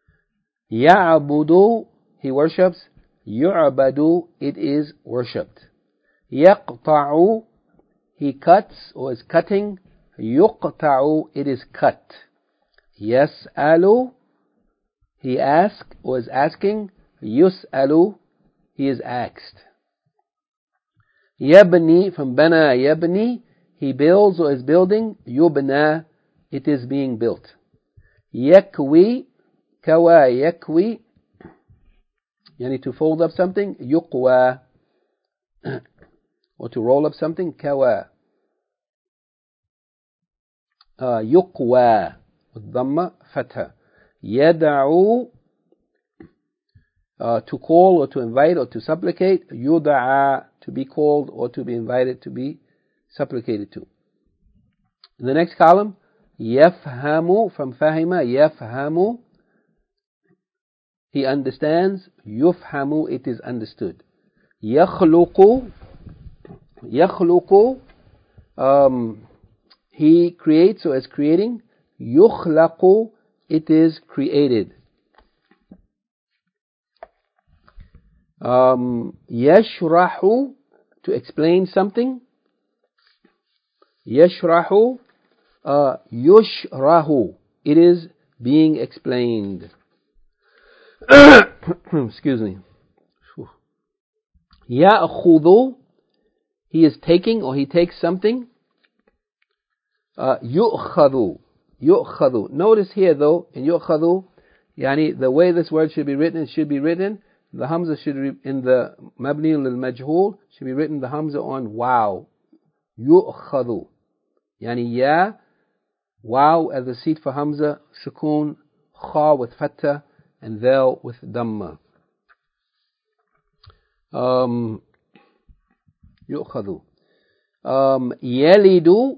Ya'budu, he worships. Yu'badu, it is worshipped. يقطع, he cuts or is cutting. يقطع, it is cut. يسأل, he asks or is asking. يسأل, he is asked. يبني, from بنى يبني, he builds or is building. يبنى, it is being built. يكوي, كوى يكوي, yani to fold up something. يقوى, or to roll up something. Kawa, uh, yuqwa, with dhamma fatha. Yada'u, uh, to call or to invite or to supplicate. Yuda'a, to be called or to be invited, to be supplicated to. The next column, yafhamu, from fahima, yafhamu, he understands. Yufhamu, it is understood. Yakhluqu, yakhluqu, um, he creates or is creating. Yukhlaqu, it is created. Um, yashrahu, to explain something. Yashrahu, uh, yushrahu, it is being explained. Excuse me. Ya'khudhu, he is taking or he takes something. Uh, yu'khadhu, yu'khadhu. Notice here though, in yu'khadhu, yani the way this word should be written, it should be written, the hamza should be, in the mabni lil majhul, should be written the hamza on wow. Yu'khadhu. Yani ya, wow as the seat for hamza, sukoon, kha with fatha, and dhal with dhamma. Um, yu'khadhu. Um, yalidu,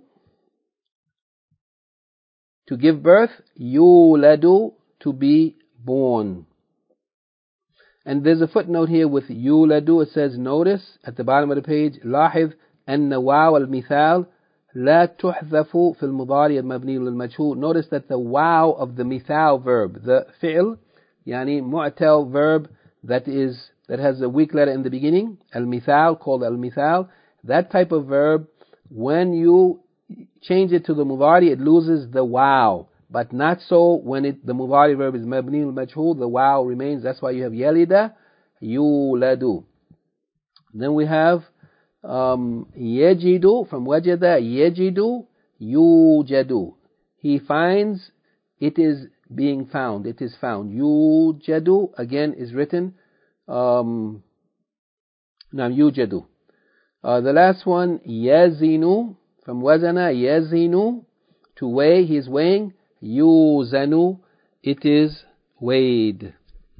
to give birth. Yuladu, to be born. And there's a footnote here with yuladu. It says, notice at the bottom of the page, لاحظ أن واو المثال لا تحذف في المضارع المبني للمجهول. Notice that the wow of the mithal verb, the fi'l, yani mu'tal verb that is that has a weak letter in the beginning, al-mithal, called al-mithal, that type of verb, when you change it to the mudari, it loses the wow. But not so when it, the mudari verb is mabni al-majhul, the wow remains. That's why you have yalida, yuladu. Then we have um, yajidu, from wajada, yajidu, yujadu. He finds, it is being found, it is found. Yujadu, again, is written, um, nam yujadu. Uh, the last one, yazinu, from wazana, yazinu, to weigh, he is weighing. Yuzanu, it is weighed.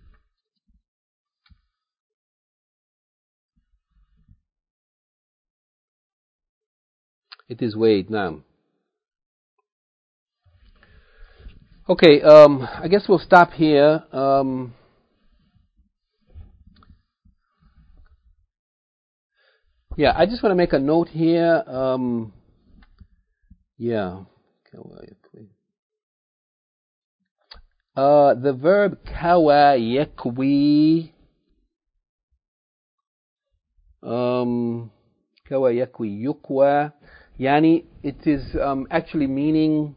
It is weighed, naam. Okay, um, I guess we'll stop here. Um, yeah, I just want to make a note here. Um, yeah. Uh, the verb kawa yakwi, um, kawa yakwi yukwa, yani, it is um, actually meaning,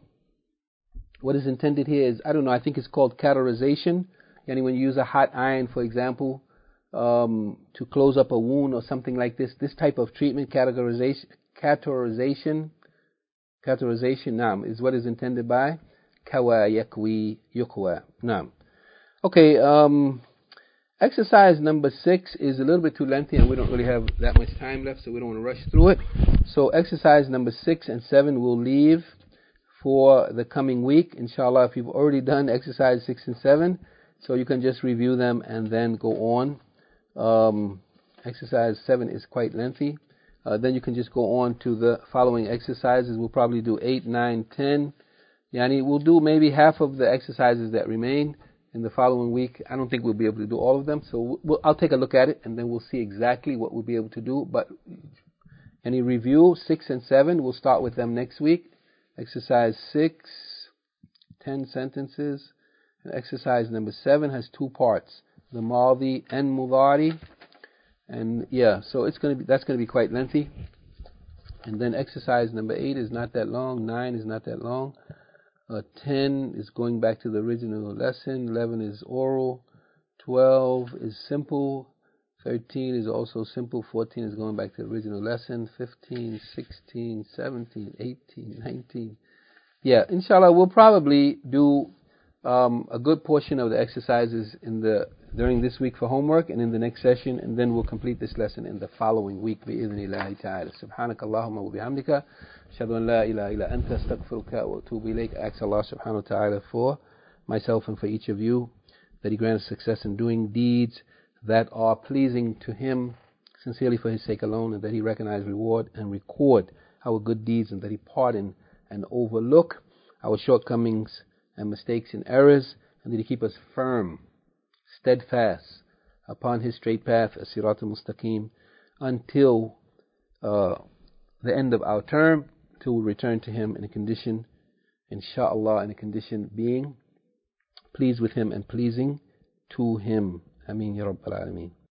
what is intended here is, I don't know, I think it's called cauterization. Yani, when you use a hot iron, for example, um, to close up a wound or something like this, this type of treatment, categorization, cauterization, cauterization, naam, is what is intended by kawa yakwi yukwa, naam. Okay, um, exercise number six is a little bit too lengthy and we don't really have that much time left, so we don't want to rush through it. So exercise number six and seven we'll leave for the coming week, inshallah. If you've already done exercise six and seven, so you can just review them and then go on. Um, exercise seven is quite lengthy. Uh, then you can just go on to the following exercises. We'll probably do eight, nine, ten. Yani, we'll do maybe half of the exercises that remain in the following week. I don't think we'll be able to do all of them, so we'll, I'll take a look at it and then we'll see exactly what we'll be able to do. But any review, six and seven, we'll start with them next week. Exercise six, ten sentences. And exercise number seven has two parts, the Maldi and Mudari. And yeah, so it's gonna be that's gonna be quite lengthy. And then exercise number eight is not that long. Nine is not that long. Uh, ten is going back to the original lesson. Eleven is oral. Twelve is simple. Thirteen is also simple. Fourteen is going back to the original lesson. Fifteen, sixteen, seventeen, eighteen, nineteen. Yeah, inshallah, we'll probably do um, a good portion of the exercises in the during this week for homework and in the next session, and then we'll complete this lesson in the following week bi'idhnillahi ta'ala. Subhanakallahumma wa bihamdika, ashhadu an la ilaha illa anta, astaghfiruka wa atubu ilayk. I ask Allah subhanahu wa ta'ala for myself and for each of you that He grant us success in doing deeds that are pleasing to Him, sincerely for His sake alone, and that He recognize, reward, and record our good deeds, and that He pardon and overlook our shortcomings and mistakes and errors, and that He keep us firm, steadfast upon His straight path, as-sirat al-mustaqim, until uh, the end of our term, till we return to Him in a condition, insha'Allah, in a condition being pleased with Him and pleasing to Him. Ameen ya Rabbal Alameen.